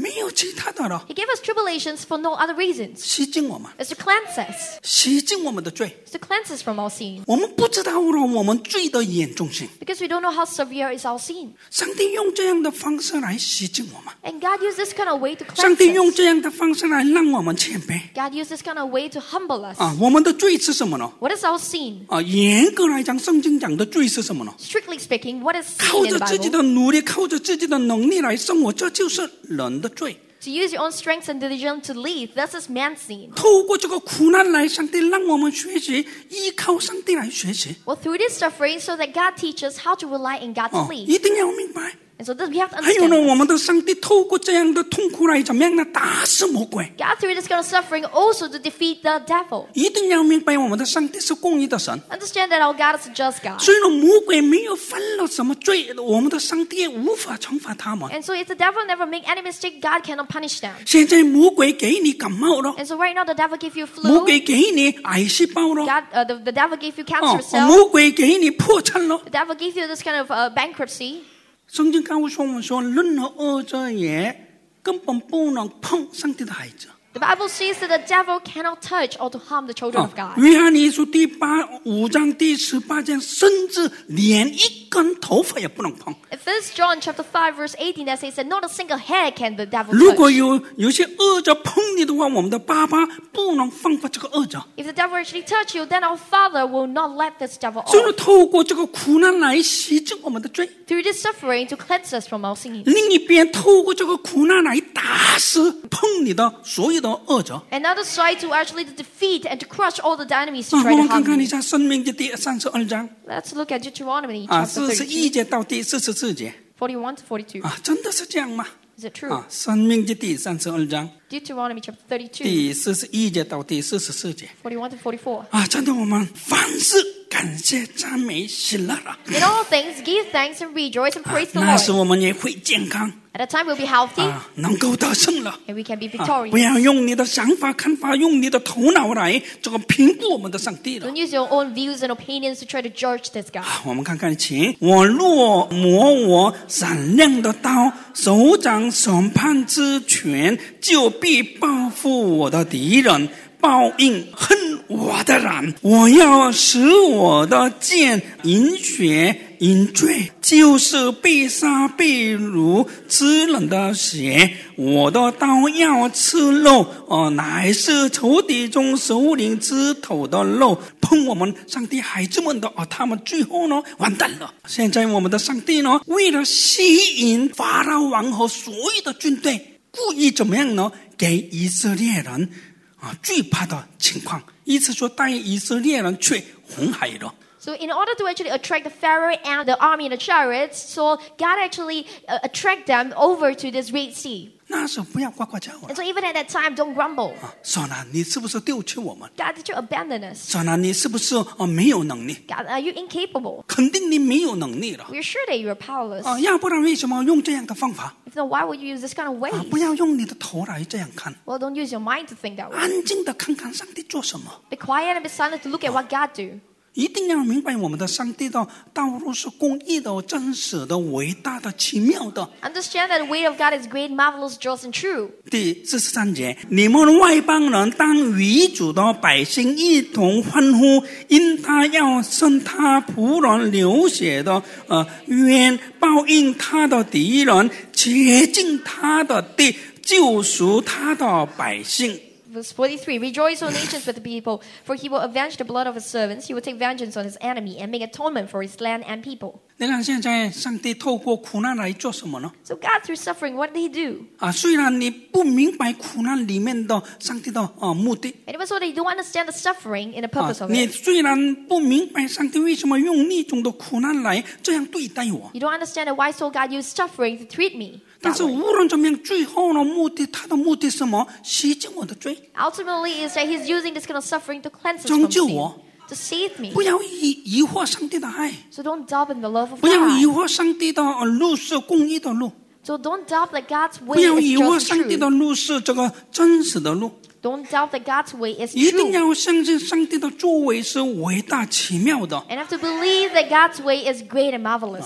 没有其他的了， He gave us tribulations for no other reasons. 洗净我们， It's to cleanse us. 洗净我们的罪。 It's to cleanse us from our sin. 我们不知道了我们罪的严重性， Because we don't know how severe is our sin. 上帝用这样的方式来洗净我们， And God used this kind of way to 上 cleanse 帝用 us. 这样的方式来让我们谦卑 God used this kind of way to humble us. 啊！我们的罪是什么呢？ What is our sin? 啊，严格来讲，圣经讲的罪是什么呢？ Strictly speaking, what is 靠 sin in 着 the 自己 Bible? 的努力，靠着自己的能力来生活，这就是人的罪。 To use your own strength and diligence to live, this is man's sin. 透过这个苦难来，上帝让我们学习依靠上帝来学习。 Well, through this suffering, so that God teaches how to rely in God to 哦， live. 一定要明白。 And so this, we have to 还有呢， understand 我 this. 们的上帝透过这样的痛苦来怎么样呢？打死魔鬼。 God through this kind of suffering also to defeat the devil. 一定要明白，我们的上帝是公义的神。 Understand that our God is a just God. 所以呢，魔鬼没有犯了什么罪，我们的上帝也无法惩罚他们。 And so if the devil never make any mistake, God cannot punish them. 现在魔鬼给你感冒了， And so right now the devil gave you 魔 flu. 鬼给你癌细胞了， God, uh, the, the devil gave you 哦 cancer，cell. 魔鬼给你破产了。 The devil gave you this kind of uh, bankruptcy. 圣经告诉我们说，任何恶者也根本不能碰上帝的孩子。 The Bible says that the devil cannot touch or to harm the children 哦 of God. 约翰一书第八五章第十八节，甚至连一根头发也不能碰。 In First John chapter five verse eighteen, that says that not a single hair can the devil 如果 touch. 有有些恶者碰你的话，我们的爸爸不能放过这个恶者。 If the devil actually touch you, then our Father will not let this devil 所以呢， off. 透过这个苦难来洗净我们的罪。 Through this suffering to cleanse us from our sin. 另一边，透过这个苦难来打死碰你的所有的恶者。 Another side to actually to defeat and to crush all the enemies to 啊， try 我 to 们看 harm 看一 you. 下《申命记》第三十二章 Let's look at Deuteronomy 啊， chapter 四十一 thirty-two, 节到第四十四节 forty-one to forty-two. 啊，真的是这样吗？ Is it true? 啊，《申命记》第三十二章 Deuteronomy chapter thirty-two, 第四十一节到第四十四节 forty-one to forty-four. 啊，真的，我们凡事感谢、赞美、喜乐了 In all things, give thanks and rejoice and 啊， praise the 那时 Lord. 我们也会健康 At that time, we'll be healthy 啊，能够得胜了。 and we can be 啊， victorious. 不要用你的想法、看法，用你的头脑来这个评估我们的上帝了。 Don't use your own views and opinions to try to judge this God. 我们看看，请我若磨我闪亮的刀，手掌审判之权，就必报复我的敌人，报应恨我的人。我要使我的剑饮血饮醉，就是被杀被掳吃人的血。我的刀要吃肉，哦，乃是仇敌中首领之头的肉。碰我们上帝孩子们的哦，他们最后呢完蛋了。现在我们的上帝呢，为了吸引法老王和所有的军队，故意怎么样呢？给以色列人啊惧怕的情况，意思说带以色列人去红海了。 So in order to actually attract the Pharaoh and the army and the chariots, so God actually uh, attract them over to this Red Sea. 那时候不要呱呱叫 And so even at that time, don't grumble. 啊！神啊，你是不是丢弃我们？ God, did you abandon us? 神啊，你是不是啊没有能力？ God, are you incapable? 肯定你没有能力了 We're sure that you're powerless. 啊！要不然为什么用这样的方法 If not, why would you use this kind of 啊？ way? 不要用你的头来这样看， Well, don't use your mind to think that way. 安静的看看上帝做什么。 Be quiet and be silent to look at what God do. 一定要明白我们的上帝的道路是公义的、真实的、伟大的、奇妙的。 Understand that the way of God is great, marvelous, just, and true. 第四十三节，你们外邦人当与主的百姓一同欢呼，因他要生他仆人流血的呃冤，报应他的敌人，洁净他的地，救赎他的百姓。 Verse forty-three, Rejoice, O nations, with the people, for he will avenge the blood of his servants. He will take vengeance on his enemy and make atonement for his land and people. 你看，现在上帝透过苦难来做什么呢？ So God, through suffering, what did he do? 啊，虽然你不明白苦难里面的上帝的啊目的， And even so, that you don't understand the suffering and the 啊 purpose，of 你 it. 虽然不明白上帝为什么用那种的苦难来这样对待我， You don't understand why so God used suffering to treat me 但 that 是 way. 无论怎么样，最后呢，目的他的目的是什么？洗净我的罪， Ultimately, is that he's using this kind of suffering to cleanse us 拯 from 救 sin, 我， to save me. 不要疑疑惑上帝的爱， So don't doubt in the love of 不要疑 God. 惑上帝的呃路是公义的路， So don't doubt that God's 不 way 要 is 疑惑 just 上帝 true. 的路是这个真实的路， Don't doubt that God's way is 一定 true. 要相信上帝的作为是伟大奇妙的。 And have to believe that God's way is great and marvelous.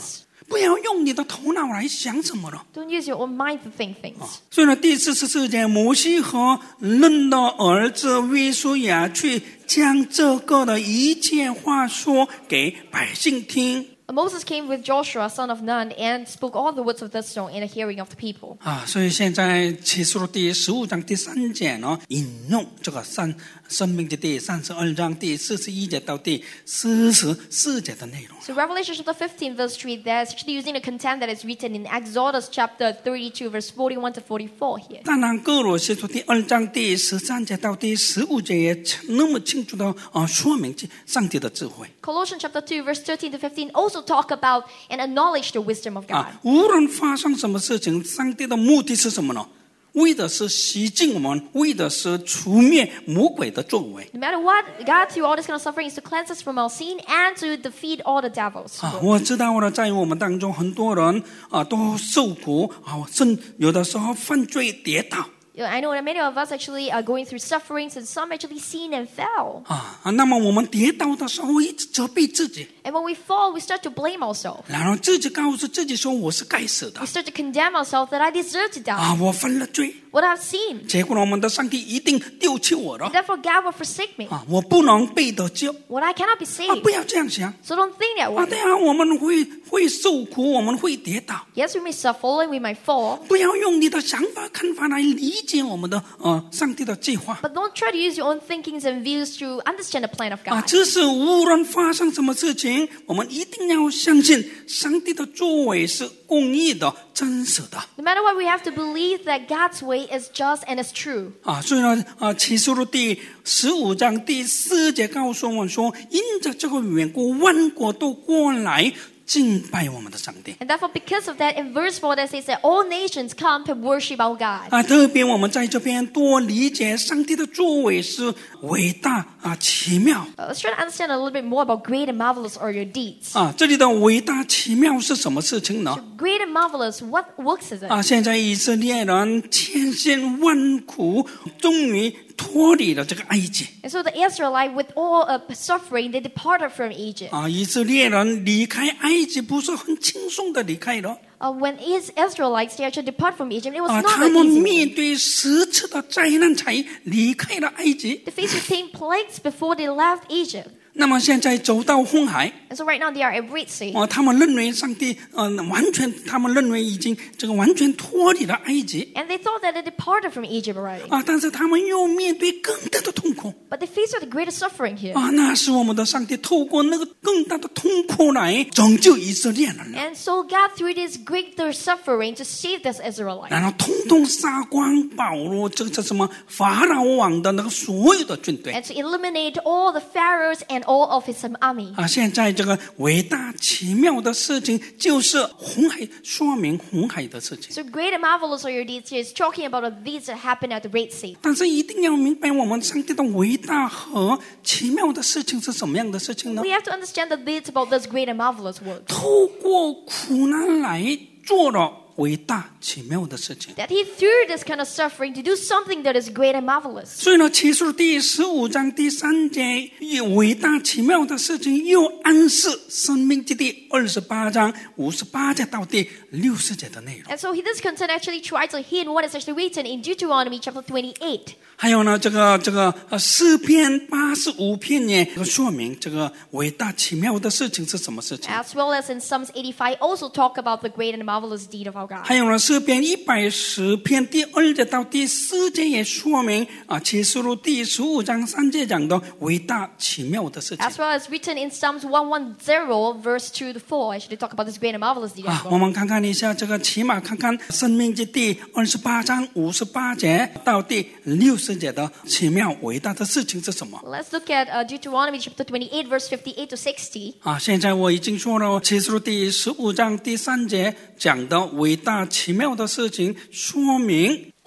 不要用你的头脑来想什么了。 Don't use your own mind to think things. 所以呢，第四十四节，摩西和嫩的儿子约书亚去将这个的一切话说给百姓听。 Moses came with Joshua, son of Nun, and spoke all the words of this song in the hearing of the people. 啊，所以现在启示录第十五章第三节呢，引用这个三申命记第三十二章第四十一节到第四十四节的内容。 So Revelation chapter fifteen verse three, that's actually using the content that is written in Exodus chapter thirty-two verse forty-one to forty-four here. 当然，哥罗西书第二章第十三节到第十五节也那么清楚的啊说明上帝的智慧。 Colossians chapter two verse thirteen to fifteen also talk about and acknowledge the wisdom of God. 啊，无论发生什么事情，上帝的目的是什么呢？为的是洗净我们，为的是除灭魔鬼的作为。 No matter what, God through all this kind of suffering is to cleanse us from our sin and to defeat all the devils. 啊，我知道了，在我们当中很多人啊都受苦啊，甚有的时候犯罪跌倒。 I know that many of us actually are going through sufferings, and some actually sin and fell. 啊，那么我们跌倒的时候，一直责备自己， And when we fall, we start to blame ourselves. 然后自己告诉自己说我是该死的 We start to condemn ourselves that I deserve to die. 啊，我犯了罪， What I've seen. 结果呢，我们的上帝一定丢弃我了 Therefore, God will forsake me. 啊，我不能被得救 What I cannot be 啊， saved. 不要这样想 So don't think that 啊， way. 对啊，我们会会受苦，我们会跌倒， Yes, we may suffer and we might fall, 不要用你的想法看法来理解我们的呃上帝的计划 but don't try to use your own thinkings and views to understand the plan of 啊， God. 只是无论发生什么事情，我们一定要相信上帝的作为是公义的、真实的 No matter what, we have to believe that God's way is just and is true. 啊。所以呢，啊，启示录第十五章第四节告诉我们说，因着这个缘故，万国都过来敬拜我们的上帝 And therefore, because of that, in verse four, that says that all nations come to worship our God. 啊。特别我们在这边多理解上帝的作为是伟大啊、奇妙 Uh, let's try to understand a little bit more about great and marvelous are your deeds. 啊。这里的伟大奇妙是什么事情呢？ Great and marvelous, what works is it? 啊，现在以色列人千辛万苦，终于脱离了这个埃及 And so the Israelites, with all uh, suffering, they departed from Egypt. 啊。以色列人离开埃及不是很轻松的离开了 Uh, when is Israelites they actually depart from Egypt, it was 啊， not 他 an 们 easy 面 way. 对十次的灾难才离开了埃及。 They faced the ten plagues before they left Egypt. 那么现在走到红海 And so right now they are at Red Sea. 啊，他们认为上帝呃完全，他们认为已经这个完全脱离了埃及 And they thought that they departed from Egypt already. 啊，但是他们又面对更大的痛苦 But they faced the greatest suffering here. 啊。那是我们的上帝透过那个更大的痛苦来拯救以色列人了。 And so God, through this greater suffering, to save this Israelite. 然后通通杀光保罗这这什么法老王的那个所有的军队 And to eliminate all the pharaohs and all of his army. 啊！现在这个伟大奇妙的事情就是红海，说明红海的事情。 So great and marvelous are your deeds here. It's talking about the deeds that happened at the Red Sea. 但是一定要明白，我们上帝的伟大和奇妙的事情是什么样的事情呢？ We have to understand the deeds about this great and marvelous work. 透过苦难来做了伟大奇妙的事情。 That he through this kind of suffering to do something that is great and marvelous. 所以呢，启示录第十五章第三节，伟大奇妙的事情又暗示申命记第二十八章五十八节到第六十节的内容。 And so he, this content actually tries to hint what is actually written in Deuteronomy chapter twenty-eight. 还有呢，这个这个呃诗篇八十五篇也说明这个伟大奇妙的事情是什么事情。 As well as in Psalms eighty-five also talk about the great and marvelous deed of our God. 还有呢，诗篇一百十篇第二节到第四节也说明啊，启示录第十五章三节讲的伟大奇妙的事情。 As well as written in Psalms one ten verse two to four, actually talk about this great and marvelous deed 啊 of， 我 God. 们看看一下这个，起码看看申命记第二十八章五十八节到第六十节的奇妙伟大的事情是什么？ Let's look at uh, Deuteronomy chapter twenty-eight verse fifty-eight to sixty. 啊，现在我已经说了，启示录第十五章第三节讲的伟大奇妙的事情，说明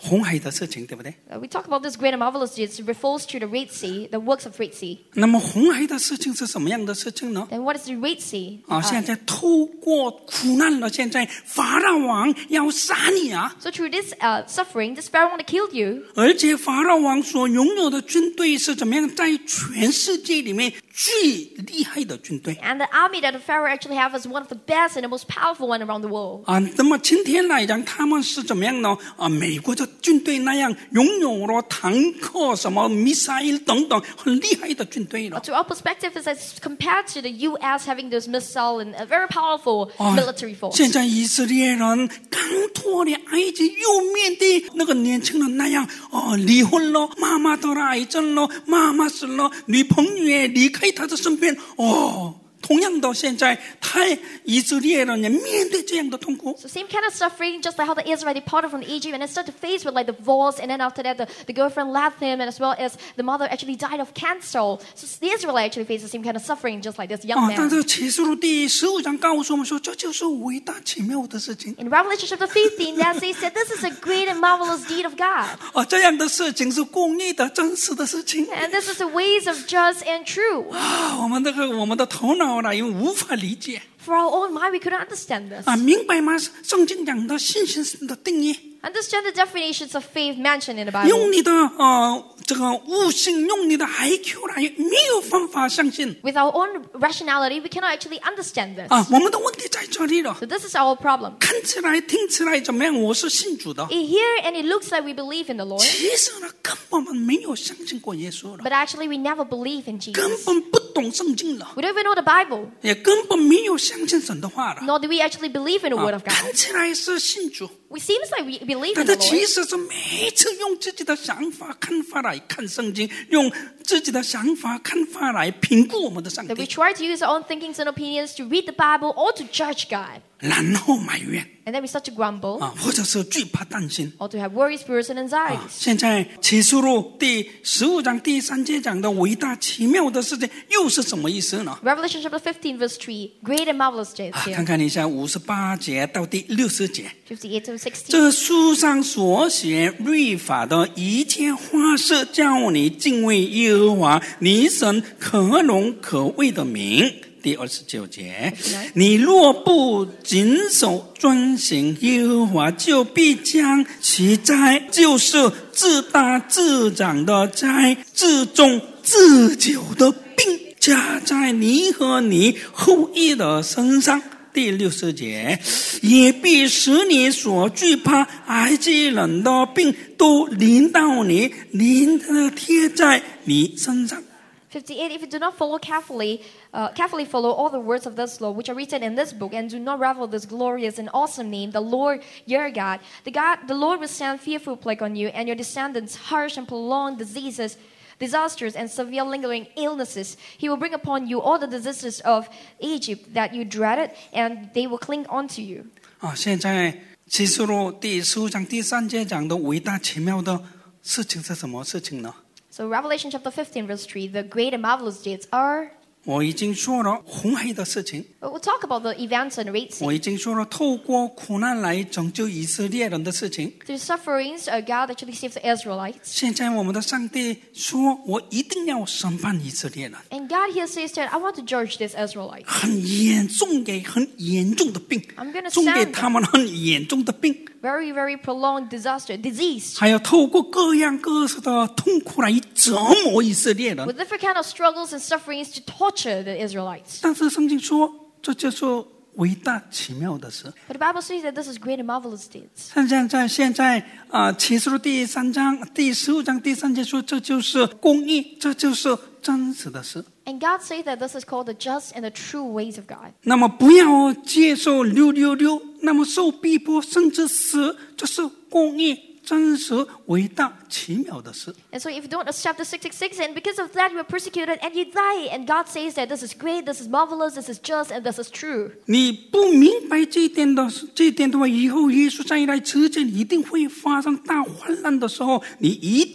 红海的事情，对不对？ Uh, we talk about this great and marvelous deeds. It refers to the Red Sea, the works of Red Sea. 那么红海的事情是什么样的事情呢？ Then what is the Red Sea? 啊， Uh, 现在透过苦难了，现在法老王要杀你啊！ so through this uh, suffering, this Pharaoh want to kill you. 而且法老王所拥有的军队是怎么样？在全世界里面最厉害的军队 And the army that the Pharaoh actually have is one of the best and the most powerful one around the world. 啊。那么今天来讲，他们是怎么样呢？啊，美国的军队那样拥有了坦克、什么 missile 等等很厉害的军队了。 To our perspective, is as compared to the U S having those missile and a very powerful 啊 military force. 现在以色列人刚脱离埃及，又面对那个年轻人那样哦，离婚了，妈妈得了癌症了，妈妈死了，女朋友也离开他的身边哦。同样的，现在太以色列人也面对这样的痛苦。 So same kind of suffering, just like how the Israelites departed from Egypt and then started to face with like divorce, and then after that the, the girlfriend left him, and as well as the mother actually died of cancer. So the Israelites actually faced the same kind of suffering, just like this young 啊，但 man. 是启示录第十五章告诉我们说，这就是伟大奇妙的事情。 In Revelation chapter fifteen, that says that this is a great and marvelous deed of God. 啊，这样的事情是公义的、真实的事情。 And this is the ways of just and true. 啊，我们这个我们的头脑呢，因为无法理解 For our own mind, we couldn't understand this. 啊，明白吗？圣经讲的信心的定义。 Understand the definitions of faith mentioned in the Bible. 用你的呃这个悟性，用你的 I Q 来，没有办法相信 With our own rationality, we cannot actually understand this. 啊！我们的问题在这里了。 So this is our problem. 看起来、听起来怎么样？我是信主的， It here and it looks like we believe in the Lord, 其实呢，根本没有相信过耶稣了， but actually we never believe in 根 Jesus. 本不懂圣经了， We don't even know the Bible, 也根本没有相信神的话了。 nor do we actually believe in the 啊 Word of God. 看起来是信主， It seems like we believe 但 in 是 the 其 Lord, 实是每次用自己的想法、看法来看圣经，用自己的想法、看法来评估我们的上 that we 帝， try to use our own thinkings and opinions to read the Bible or to judge God. 然后埋怨 And then we start to grumble 啊，或者是惧怕、担心。 or to have worries, fears, and 啊 anxieties. 现在启示录第十五章第三节讲的伟大奇妙的事情，又是什么意思呢？ Revelation chapter fifteen, verse three, great and marvelous days 啊， here. 看看一下五十八节到第六十节， fifty-eight to sixteen. 这书上所写律法的一切话是叫你敬畏耶和华，你神可荣可畏的名。第二十九节，你若不谨守遵行耶和华，就必将其灾，就是自大自长的灾，自重自久的病，加在你和你后裔的身上。第六十节，也必使你所惧怕埃及人的病都临到你，临的贴在你身上。 fifty-eight, if you do not follow carefully, uh, carefully follow all the words of this law, which are written in this book, and do not revel this glorious and awesome name, the Lord your God, the God, the Lord will send fearful plague on you and your descendants, harsh and prolonged diseases, disasters, and severe lingering illnesses. He will bring upon you all the diseases of Egypt that you dreaded, and they will cling onto you. 啊，现在启示录第十五章第三节讲的伟大奇妙的事情是什么事情呢？ So Revelation chapter fifteen, verse three, the great and marvelous deeds are. 我已经说了红海的事情， We'll talk about the events in the Red Sea. 我已经说了透过苦难来拯救以色列人的事情。 Through sufferings, uh, God actually saved the Israelites. 现在我们的上帝说，我一定要审判以色列人， And God here says that I want to judge these Israelites. 很严重给很严重的病 I'm gonna， 送给 send 他们很严重的病， Very, very prolonged disaster, disease. 还要透过各样各式的痛苦来折磨以色列人。 With different kind of struggles and sufferings to torture the Israelites. 但是圣经说，这就是伟大奇妙的事。 But the Bible says that this is great and marvelous deeds. 现在在现在啊，启示录第三章第十五章第三节说，这就是公义，这就是真实的事。 And God says that this is called the just and the true ways of God. 那么不要接受六六六，那么受逼迫甚至死，这是公义、真实、伟大、奇妙的事。 And so if you don't accept the six six six, and because of that you are persecuted and you die, and God says that this is great, this is marvelous, this is just, and this is true. 你不明白这一点的这一点的话，以后耶稣再来之前一定会发生大患难的时候，你一定跟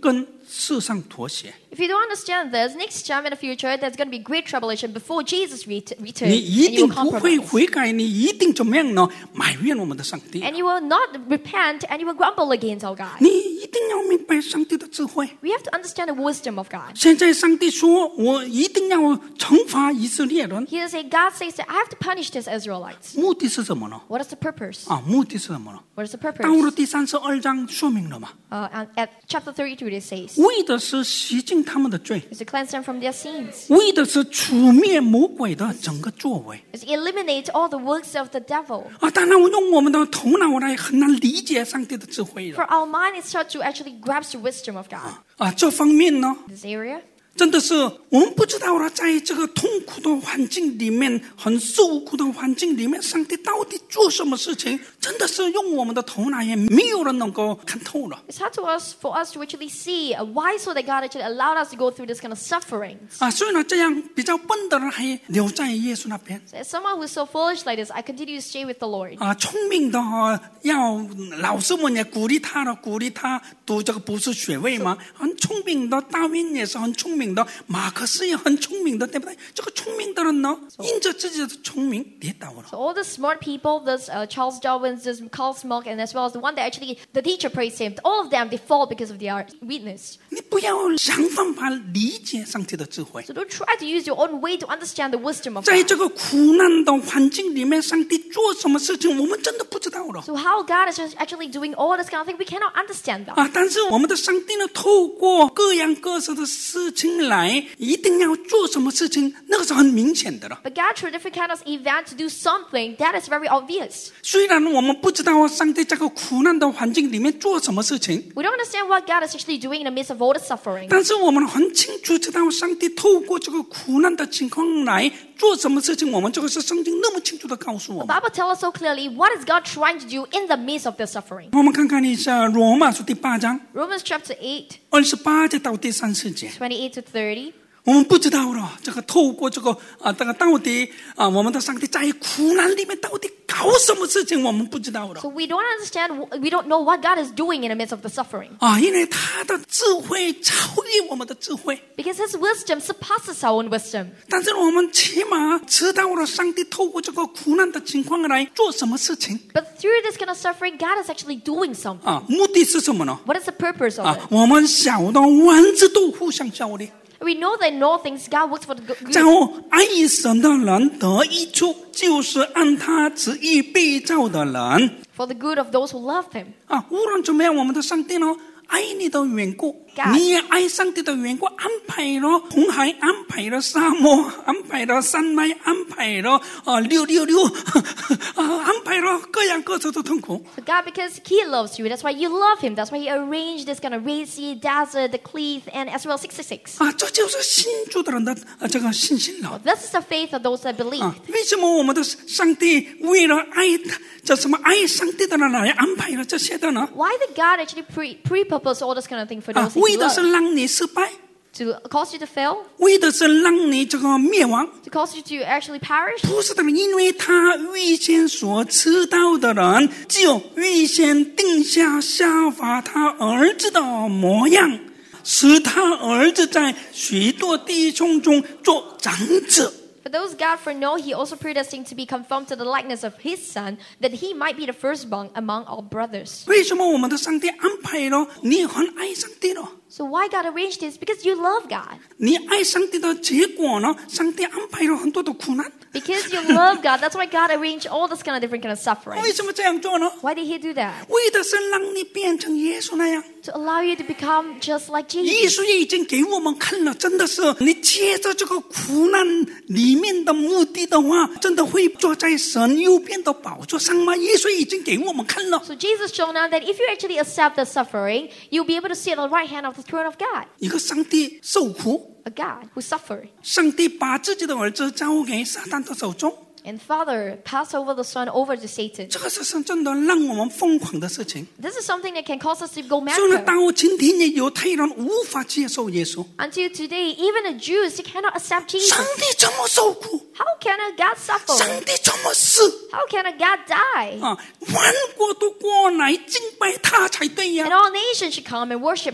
跟世上妥协。 If you don't understand this, next time in the future, there's going to be great tribulation before Jesus ret- returns. 你一 And you 定 will 不会 compromise. 悔改，你一定怎么样呢？埋怨我们的上帝。 And you will not repent and you will grumble against our God. 你一定要明白上帝的智慧。 We have to understand the wisdom of God. 现在上帝说，我一定要惩罚以色列人， Here say God says that I have to punish these Israelites. 目的是什么呢？ What is the purpose? 啊，目的是什么呢？ What is the 到了 purpose? 第三十二章说明了嘛， Uh, and at chapter thirty-two, it says, 为的是洗净他们的罪， is to cleanse them from their sins. 为的是除灭魔鬼的整个作为。 Is to eliminate all the works of the devil. 啊，当然，我用我们的头脑来很难理解上帝的智慧 For 了。 our mind is hard to actually grasp the wisdom of God. 啊，这方面呢， This area, 真的是我们不知道了，在这个痛苦的环境里面，很受苦的环境里面，上帝到底做什么事情，真的是用我们的头脑也没有人能够看透了。 it's hard to us for us to actually see uh, why so that God actually allowed us to go through this kind of sufferings. 啊，所以呢，这样比较笨的人还留在耶稣那边。 So as someone who's so foolish like this, I continue to stay with the Lord. 啊，聪明的哈、要老师们也鼓励他了，鼓励他读这个博士学位嘛。很聪明的大卫也是很聪明的，马克思也很聪明的，对不对？这个聪明的人呢，因着自己的聪明跌倒了。 So all the smart people, this uh, Charles Darwin, this Karl Smock, and as well as the one that actually the teacher praised him, all of them they fall because of their weakness. 你不要想办法理解上帝的智慧。 So don't try to use your own way to understand the wisdom of 在 God. 这个苦难的环境里面，上帝做什么事情，我们真的不知道了。 So how God is actually doing all this kind of thing, we cannot understand that. 啊！但是我们的上帝呢，透过各样各色的事情来，一定要做什么事情，那个是很明显的了。 But God through different kind of event to do something that is very obvious. 虽然我们不知道上帝这个苦难的环境里面做什么事情， We don't understand what God is actually doing in the midst of all the suffering. 但是我们很清楚知道上帝透过这个苦难的情况来做什么事情。我们这个是圣经那么清楚的告诉我 The 们。 Bible tells us so clearly what is God trying to do in the midst of the suffering. 我们看看一下罗马书第八章 Romans chapter eight, 二十八节到第三十节。 twenty-eight to thirty. 我们不知道了，这个透过这个啊，这个到底啊，我们的上帝在苦难里面到底搞什么事情，我们不知道了 So we don't understand, we don't know what God is doing in the midst of the suffering. 啊，因为他的智慧超越我们的智慧。 Because His wisdom surpasses our own wisdom. 但是我们起码知道了上帝透过这个苦难的情况来做什么事情 But through this kind of suffering, God is actually doing something. 啊，目的是什么呢？ What is the purpose of 啊 it?， 我们晓得万事都互相效力， We know that in all things God works for the good. 叫爱神的人得益处，就是按他旨意被造的人 For the good of those who love Him. 啊。无论怎么样，我们的上帝呢，爱你的缘故， God 你也爱上帝的缘故，安排了红海，安排了沙漠，安排了山脉，安排了啊六六六啊，安排了各样各色的痛苦。 So God, because He loves you, that's why you love Him. That's why He arranged this kind of Red Sea, desert, the cliff, and as well sixty-six. 啊，这就是信主的人的啊这个信心了 This is the faith of those that believe. 啊。为什么我们的上帝为了爱他，这什么爱上帝的人来安排了这些的呢？ Why did God actually pre pre purpose all this kind of thing for 啊 those，who 为的是 love? 让你失败， To cause you to fail, 为的是让你这个灭亡。 to cause you to actually perish. 不是的，因为他预先所知道的人，就预先定下效法他儿子的模样，使他儿子在许多弟兄中做长子。 For those God foreknow, He also predestined to be conformed to the likeness of His Son, that He might be the firstborn among all brothers. 为什么我们的上帝安排了你很爱上帝了？ So why God arranged this? Because you love God. 你爱上帝的结果呢？上帝安排了很多的苦难。 Because you love God, that's why God arranged all this kind of different kind of suffering. 为什么这样做呢？ Why did He do that? 为的是让你变成耶稣那样。 To allow you to become just like 耶 Jesus. 稣也已经给我们看了，真的是你借着这个苦难里面的目的的话，真的会坐在神右边的宝座上吗？耶稣已经给我们看了。 So Jesus showed us that if you actually accept the suffering, you'll be able to sit on the right hand of the throne of God. 一个上帝受苦， A God who suffered. 上帝把自己的儿子交给撒旦的手中， And Father passed over the Son over to Satan. 这个是真的让我们疯狂的事情。 This is something that can cause us to go 所以呢， mad. 到今天的犹太人无法接受耶稣， Until today, even the Jews, they cannot accept 上 Jesus. 帝怎么受苦？ How can a God 上 suffer? 帝怎么死？ How can a God die? 啊，万国都过来敬拜他才对呀 And！all nations should come and worship Him.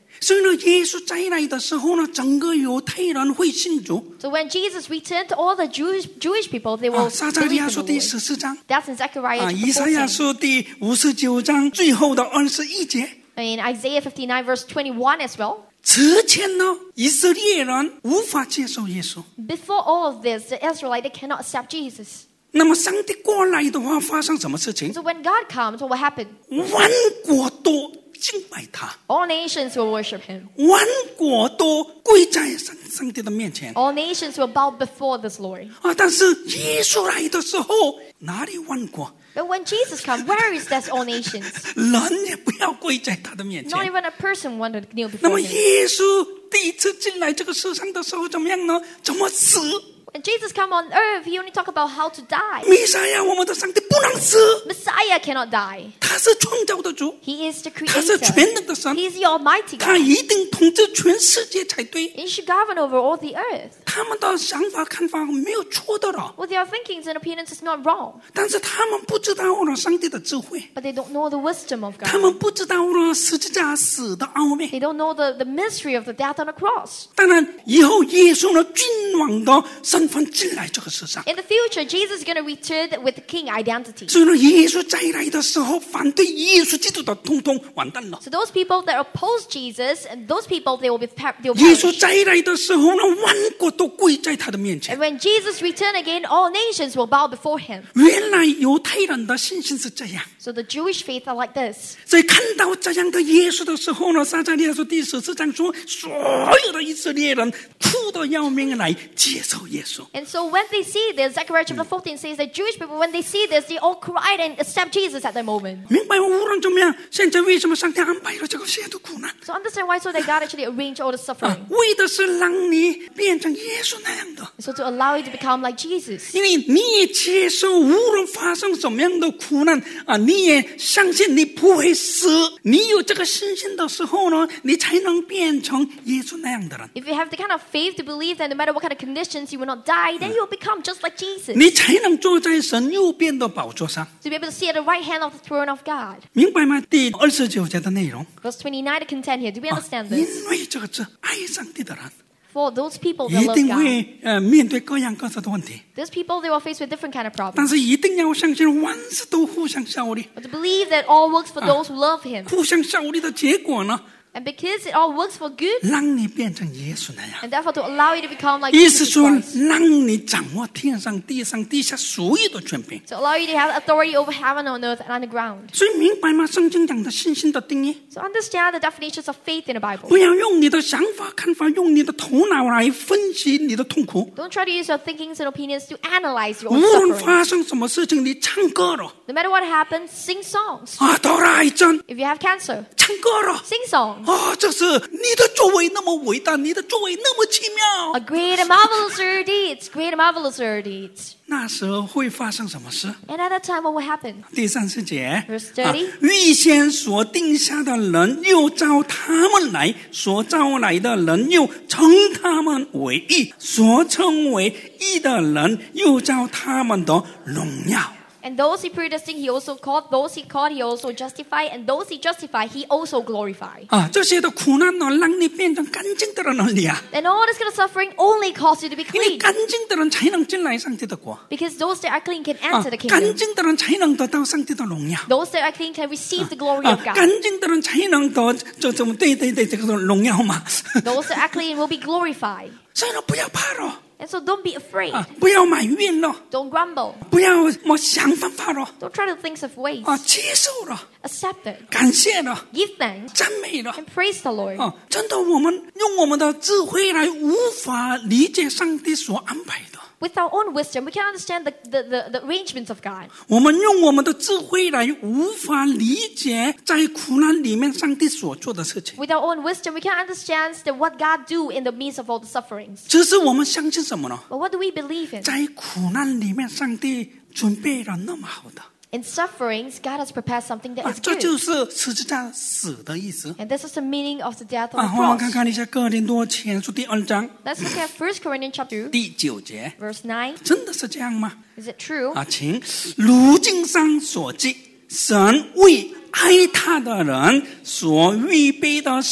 所以呢，耶稣再来的时候呢，整个犹太人会信主。 So when Jesus returned, all the Jewish Jewish people they 啊， will 撒迦利 believe 亚 in 书 the 第 Lord. 十四章， That's in Zechariah 啊， chapter 以赛亚 fourteen. 书第五十九章最后的二十一节。 In Isaiah fifty-nine verse twenty-one as well. 之前呢，以色列人无法接受耶稣。 Before all of this, the Israelites they cannot accept Jesus. 那么上帝过来的话，发生什么事情？ So when God comes, what will happen? 万国都敬拜他， All nations will worship him. 万国都跪在上上帝的面前。 All nations will bow before this Lord. 啊，但是耶稣来的时候，哪里万国？ But when Jesus comes, where is that all nations? 人也不要跪在他的面 Not 前。 even a person wanted to kneel 那 before 么 him. 耶稣第一次进来这个世上的时候怎么样呢？怎么死？ When Jesus come on earth, he only talk about how to die. 弥赛亚，我们的上帝不能死， Messiah cannot die. 他是创造的主， He is the 他是 creator. 全能的神， He is the Almighty 他 God. 一定统治全世界才对。 He should govern over all the earth. 他们的想法看法没有错的了， Well, their thinkings and opinions is not wrong, 但是他们不知道了上帝的智慧， but they don't know the wisdom of 他 God. 们不知道了十字架死的奥秘。 They don't know the, the mystery of the death on the cross. 当然，以后耶稣呢，君王的身份进来这个世上， In the future, Jesus is going to return with the king identity. 所以呢，耶稣再来的时候，反对耶稣基督的，通通完蛋了。 So those people that oppose Jesus, and those people they will be per- they will 耶稣 perish. 再来的时候呢，万国都跪在他的面前 And。when Jesus return again, all nations will bow before him. 原来犹太人的信心是这样， So the Jewish faith are like this. 所以看到这样的耶稣的时候呢，撒迦利亚书第十四章说，所有的以色列人哭得要命来接受耶稣。 And so when they see this, Zechariah chapter fourteen says that Jewish people, when they see this, they all cried and accept Jesus at that moment. 明白吗？无论怎么样，现在为什么上帝安排了这个些的苦难？ So understand why so that God actually arranged all the 啊 suffering. 为的是让你变成耶稣那样的。 So to allow you to become like Jesus. 因为你也接受，无论发生什么样的苦难啊，你也相信你不会死。你有这个信心的时候呢，你才能变成耶稣那样的人。 If you have the kind of faith to believe that no matter what kind of conditions you will not die, then you will become just like Jesus. 你才能坐在神右边的宝座上， To be able to sit at the right hand of the throne of God. 明白吗？第二十九节的内容， Verse twenty-nine to content here. Do we 啊 understand 因 this? 为这个字，爱上帝的人 For those people that 一 love 定 God, 会呃面对各样各色的问题， those people they will face with different kind of 但 problems. 是一定要相信万事都互相效力， But to believe that all works for those who love Him. 互相效力的结果呢， And because it all works for good, 让你变成耶稣那样。 and therefore to allow you to become like 意思 Jesus 说 Christ. 让你掌握天上地上地下所有的权柄。 To allow you to have authority over heaven, on earth, and on the ground. 所以明白吗？圣经讲的信心的定义， So understand the definitions of faith in the Bible. 不要用你的想法看法，用你的头脑来分析你的痛苦。 Don't try to use your thinkings and opinions to analyze your 无 own 论 suffering. 发生什么事情，你唱歌了 No matter what happens, sing songs. 啊，得了癌症， If you have cancer, 唱歌了 sing songs. 啊，这是你的作为那么伟大，你的作为那么奇妙 A。great and marvelous are your deeds. Great and marvelous are your deeds. 那时候会发生什么事？ And at that time, what will happen? 第三十节， Verse 啊 thirty 预先所定下的人，又召他们来；所召来的人，又称他们为义；所称为义的人，又召他们的荣耀。 And those he predestined, he also called. Those he called, he also justified. And those he justified, he also glorified. 啊，这些的苦难呢，让你变成干净的人而已啊！ And all this kind of suffering only causes you to be 因为 clean. 干净的人才能进来上帝的国 Because those that are clean can 啊 enter the， 干 kingdom. 净的人才能得到上帝的荣耀 Those that are clean can receive the glory 啊 of，God. 干净的人才能得这这么对对对这个荣耀嘛。 Those that are clean will be glorified. 所以呢，不要怕了 And so don't be afraid. 啊，不要埋怨了， Don't grumble. 不要么想办法了 Don't try to think of ways. 啊，接受了， Accept it. 感谢了， Give thanks 赞美了 and praise the Lord. 啊！真的，我们用我们的智慧来无法理解上帝所安排的。 With our own wisdom, we can understand the, the, the, the arrangements of God. 我们用我们的智慧来无法理解在苦难里面上帝所做的事情。 With our own wisdom, we can understand that what God do in the midst of all the sufferings. 只是我们相信什么呢？ But what do we believe in? 在苦难里面，上帝准备了那么好的 In sufferings, God has prepared something that 啊， is 这 good. 就是十字架死的意思 And this is the meaning of the death on 啊。 the 我们看 cross. 看一下哥林多前书第二章 Let's look at First Corinthians chapter two, 第九节， verse nine. 真的是这样吗？ Is it true? 啊，请如经上所记，神为爱他的人所预备的是，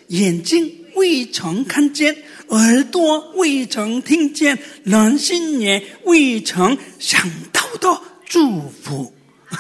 眼睛未曾看见，耳朵未曾听见，人心也未曾想到的祝福。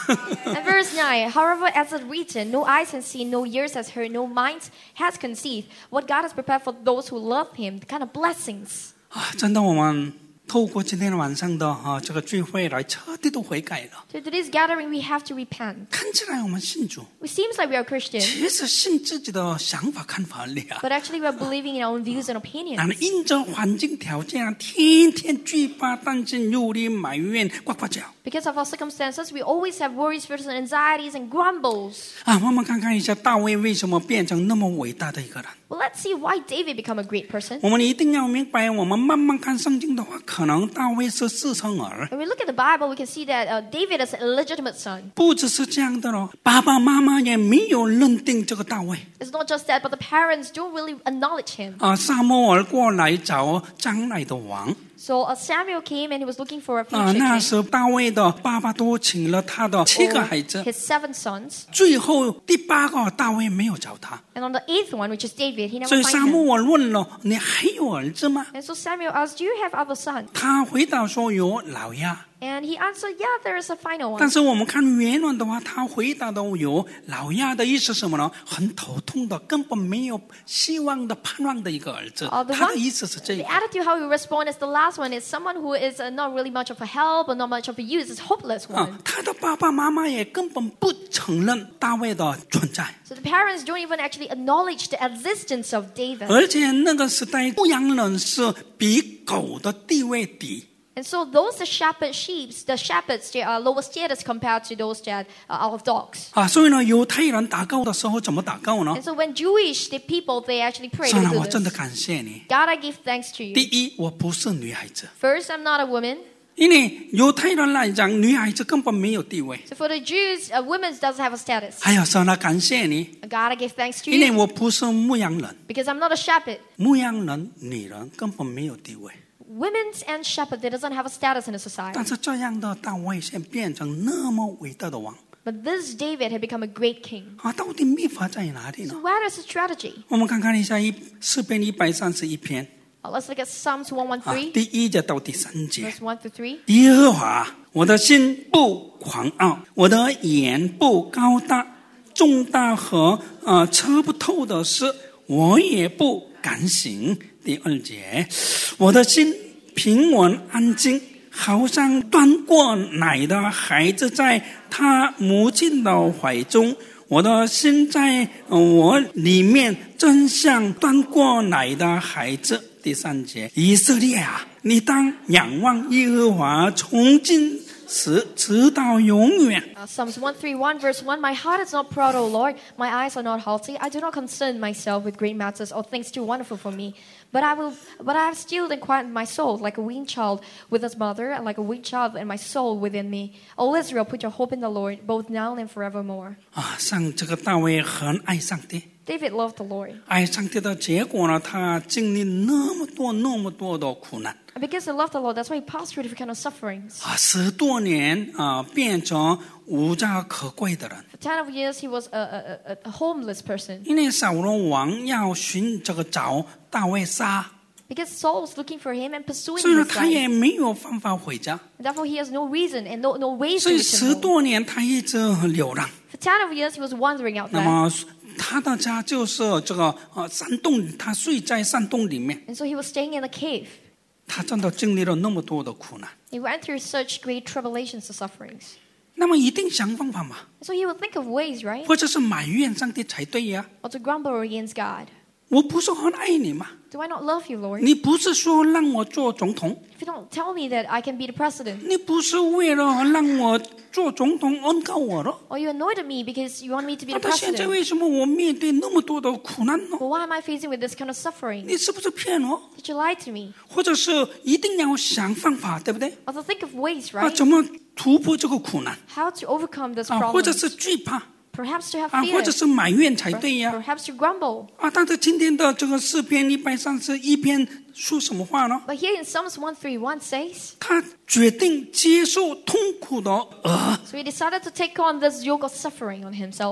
And verse nine, however, as it written, no eyes has seen, no ears has heard, no mind has conceived what God has prepared for those who love Him, the kind of blessings. 啊，真的，我们透过今天晚上的啊这个聚会来彻底的悔改了。 So today's gathering, we have to repent. 看起来我们信主， It seems like we are Christian, 其实信自己的想法看法里啊。 but actually we are believing in our own views and 然 opinions. 后因着环境条件啊，天天惧怕、担心、忧虑、埋怨、呱呱叫。 Because of our circumstances, we always have worries, fears, and anxieties, and grumbles. 啊，我们看看一下大卫为什么变成那么伟大的一个人。 Well, let's see why David became a great person. 我们一定要明白，我们慢慢看圣经的话，可能大卫是私生儿。 When we look at the Bible, we can see that uh, David is an illegitimate son. 不只是这样的咯，爸爸妈妈也没有认定这个大卫。 It's not just that, but the parents don't really acknowledge him. 啊，撒母耳过来找将来的王。 So uh, Samuel came and he was looking for a 啊， future 那 king. 时候大卫的爸爸都请了他的七个孩子， His seven sons. 最后第八个大卫没有找他， And on the eighth one, which is David, he 所 never 以撒 found him. 母耳问了：“你还有儿子吗 And so Samuel asked, do you have other sons? ？” 他回答说：“有老鸭。” And he answered, yeah, there is a final 但 one. 是我们看原文的话，他回答的有老鸭的意思是什么呢？很头痛的，根本没有希望的、盼望的一个儿子。 Oh, the 他 one- 的意思是这 The 个。 attitude how you respond is the last one is someone who is uh, not really much of a help or not much of a use. It's hopeless 啊 one.， 他的爸爸妈妈也根本不承认大卫的存在， So the parents don't even actually acknowledge the existence of David. 而且那个时代牧羊人是比狗的地位低。 And so those that shepherd sheep, the shepherds, they are lower status compared to those that are of dogs. 啊，所以呢，犹太人祷告的时候怎么祷告呢 And？so when Jewish the people, they actually pray 神啊， to 我真的 this. 感谢你。 God, I give thanks to 第 you. 一，我不是女孩子， First, I'm not a woman. 因为犹太人来讲，女孩子根本没有地位。 So for the Jews, a woman doesn't have a status. 还有神啊，感谢你， God, I give thanks to 因为 you 我不是牧羊人， because I'm not a shepherd. 牧羊人女人根本没有地位。 Women and shepherd, they doesn't have a status in the 但 society. 是这样的大卫现在变成那么伟大的王 But this David had become a great king. 啊，到底秘法在哪里 So 呢？ where is the strategy? 我们看看一下一诗篇一百三十一篇 Uh, let's look at Psalms one 啊， thirteen, 第一节到第三节。 verse one through three. 耶和华，我的心不狂傲，我的眼不高大，重大和呃测不透的事，我也不敢行。第二节，我的心平稳安静，好像端过奶的孩子在他母亲的怀中。我的心在呃我里面，真像端过奶的孩子。第三节，以色列啊，你当仰望耶和华，从今时直到永远。 Uh, Psalms one thirty-one, verse one. My heart is not proud, O Lord. My eyes are not haughty. I do not concern myself with great matters or things too wonderful for me. But I will. But I have stilled and quieted my soul, like a weaned child with its mother, and like a weaned child and my soul within me. O Israel, put your hope in the Lord, both now and forevermore. 啊，像这个大卫很爱上帝， David loved the Lord. 爱上帝的结果呢，他经历那么多那么多的苦难 And because he loved the Lord, that's why he passed through different kind of sufferings. 啊，十多年啊，变成无家可归的人。 For ten of years, he was a, a, a, a homeless person. 因为扫罗王要寻这个找大卫杀， Because Saul was looking for him and pursuing 所以呢， his 他 life. 也没有办法回家， Therefore, he has no reason and no, no ways 所 to 以 return 十 home. 多年他一直流浪。 For ten of years, he was wandering out 那 there. 么他的家就是这个呃山洞，他睡在山洞里面， And so he was staying in a cave. 他真的经历了那么多的苦难。 He went through such great tribulations and sufferings. 那么一定想办法嘛， And so he would think of ways, right? 或者是埋怨上帝才对呀、 Or to grumble against God. 我不是很爱你吗？ Do I not love you, Lord? 你不是说让我做总统？ If you don't tell me that I can be the president, 你不是为了让我做总统恩告我了？ or you annoyed at me because you want me to be 那 the 他现在 president, 为什么我面对那么多的苦难呢？ well, why am I facing with this kind of suffering? 你是不是骗我？ Did you lie to me? 或者是一定要想方法，对不对？ Or to think of ways, 啊， right? 怎么突破这个苦难 How to overcome this 啊？或者 problem? 是惧怕 Perhaps to have 啊，或 fear. 者是埋怨才对呀、 Perhaps to grumble. 啊！但是今天的这个诗篇一百三十一篇说什么话呢？ But here in Psalms one thirty-one says, 他决定接受痛苦的呃， so he decided to take on this yoke of suffering on himself.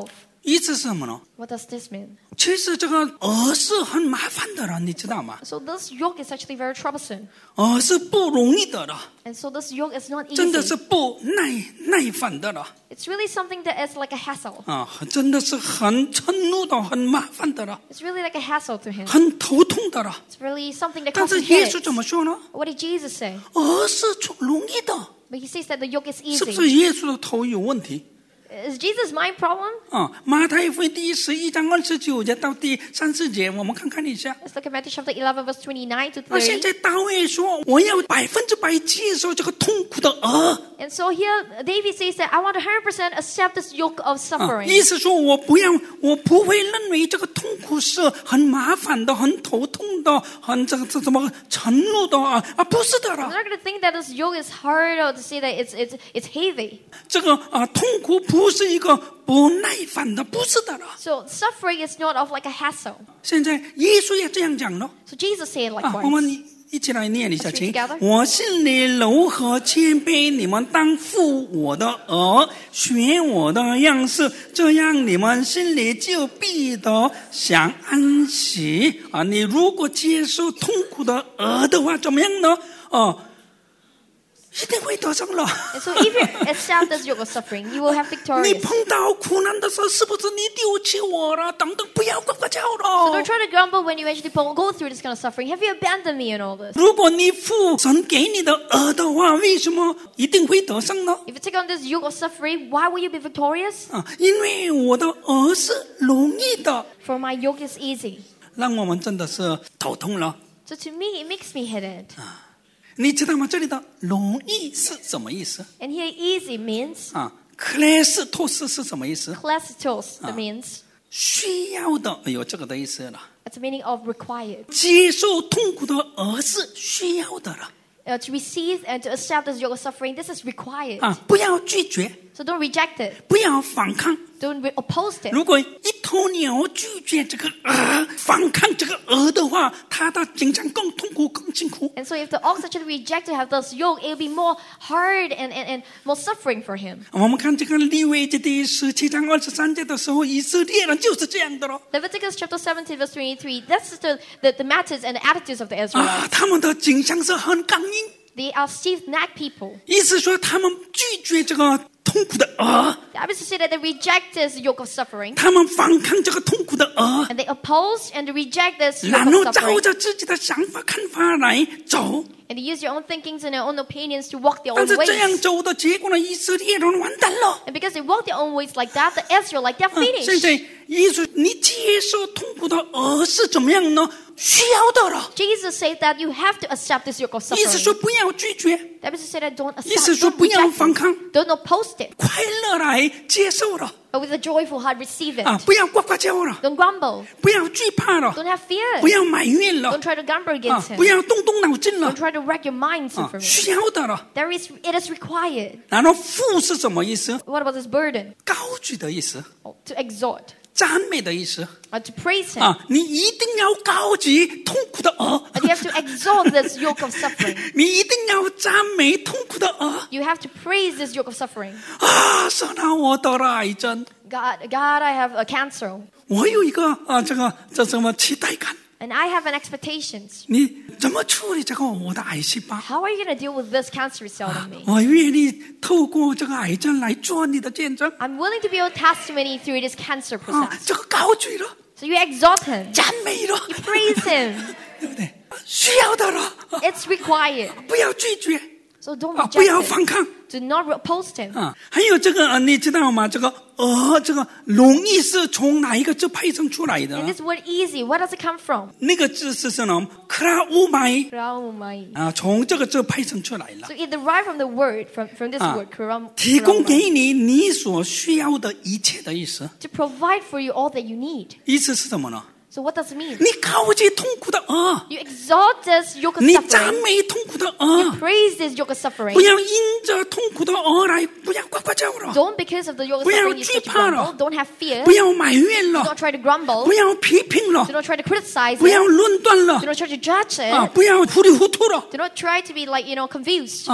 意思是什么呢？ What does this mean? 其实这个儿是很麻烦的了，你知道吗？ So this yoke is actually very troublesome. 儿是不容易的了， And so this yoke is not 真的 easy. 是不耐耐烦的了 It's really something that is like a hassle. 啊，真的是很嗔怒的，很麻烦的了， It's really like a hassle to him. 很头痛的了。 It's really something that 但 causes 是耶稣怎 headaches. 么说呢？ What did Jesus say? 儿是容易的， But he says that the yoke is 是不 easy. 是耶稣的头有问题？ Is Jesus' mind problem? 啊，马太福音第十一章二十九节到第三十节，我们看看一下。 Let's look at Matthew chapter eleven, verse twenty-nine to 那现 thirty. 在大卫说：“我要百分之百接受这个痛苦的儿。 And so here, David says that I want one hundred percent accept this yoke of 啊， suffering. 意思说我不要，我不会认为这个痛苦是很麻烦的、很头痛的、很这个这怎么沉怒的啊啊，不是的 I'm 了。 not going to think that this yoke is hard or to say that it's it's it's heavy. 这个啊痛苦不是一个不耐烦的，不是的了。 So suffering is not of like a hassle. 现在耶稣也这样讲了 So Jesus said 啊，我 likewise. 们一起来念一下， Let's read 请 together. 我心里柔和谦卑，你们当负我的额，学我的样式，这样你们心里就必得享安息啊！你如果接受痛苦的额的话，怎么样呢？哦、一定会得胜了。 And so if you accept this yoke of suffering, you will have 你 victorious. 碰到苦难的时候，是不是你丢弃我了？等等，不要呱呱叫 So 了 don't。try to grumble when you actually go through this kind of suffering. Have you abandoned me in all this? 如果你负神给你的额的话，为什么一定会得胜呢？ If you take on this yoke of suffering, why will you be victorious? 啊，因为我的额是容易的， For my yoke is easy. 让我们真的是头痛了。 So to me, it makes me headed. 你知道吗？这里的容易是什么意思 And here, easy means 啊？克莱斯托斯是什么意思？ classitos. That means 需要的，哎呦，这个的意思了。 it's the meaning of required. 接受痛苦的额是需要的了 Uh, to receive and to accept this yoke of suffering, this is required. 啊！不要拒绝， So don't reject it. 不要反抗。 Don't re- oppose it. 如果一头牛拒绝这个鹅，反抗这个鹅的话，它的经常更痛苦、更辛苦。 And so if the ox actually reject to have this yoke, it will be more hard and, and, and more suffering for him. 我们看这个利未记第十七章二十三节的时候，以色列人就是这样的咯。 Leviticus chapter seventeen, verse twenty-three, that's the, the, the methods and the attitudes of the 啊， Israelites. 他们的经常是很刚硬， They are stiff-necked people. 意思说他们拒绝这个痛苦的鹅， The Bible says that they reject this yoke of suffering, 他们反抗这个痛苦的鹅， and they oppose and they reject this 然 yoke 后 of 照 suffering, 着自己的想法、看法来走。 and they use their own thinkings and their own opinions to walk their 但 own 是这样 ways. 走的结果呢，以色列人完蛋了。 And because they walk their own ways like that, the Israelites, they're 啊现 finished. 在耶稣，你接受痛苦的鹅是怎么样呢？需要的了。 Jesus said that you have to accept this yoke of 意思 suffering. 说不要拒绝， The Bible says that don't 意思 accept, 说 don't 不要 reject 反抗， it, don't oppose it, 快乐来接受了 but with a joyful heart receive it. 啊！不要呱呱叫了， Don't grumble, 不要惧怕了， don't have fear, 不要埋怨了 don't try to grumble 啊 against！him, 不要动动脑筋了 don't try to wreck your minds 啊！ from it. 需要的了。 There is, it is required. 然后负是什么意思？ What about this burden? 高举的意思， Oh, to exhort, 赞美的意思 or to praise him. 啊！你一定要高举痛苦的鹅， And you have to exalt this yoke of suffering. 你一定要赞美痛苦的鹅 You have to praise this yoke of suffering. 啊！神啊，我得了癌症， God, God, I have a cancer, 我有一个啊，这个这什么期待感。 and I have an expectations. 你怎么处理这个我的癌细胞？ How are you going to deal with this cancer cell in me? 我愿意透过这个癌症来做你的见证 I'm willing to be your testimony through this cancer 啊！ process. 这个高举了， So you exalt him, 赞美了， you praise him. 对不对？需要的了，啊 It's required. 不要拒绝 So don't 啊，不要 reject 反 it. 抗 Do not oppose him. 啊！还有这个，呃你知道吗？这个呃，这个容易是从哪一个字派生出来 And 的？ this word easy, where does it come from? 那个字是什么？克拉乌麦 Kraumai. 啊，从这个字派生出来了 So it derived from the word, from, from this 啊 word, kram,， 提供 kraumai, 给你你所需要的一切的意思。 to provide for you all that you need. 意思是什么呢？ So what does it mean? 你高举痛苦的鹅， You exalt this yoke of 你赞 suffering. 美痛苦的 You 鹅， praise this yoke of 不 suffering. 要因着痛苦的鹅来，不要呱呱叫了， Don't because of the yoke of 不要 suffering you start to 惧怕了， grumble. Don't have fear. 不要埋怨 Do 了， not try to grumble. 不要批评了 Do，not try to criticize 不要 it. 论断了 Do not try to judge 啊， it. 不要糊里糊涂了 Do not try to be like, you know, confused. 啊！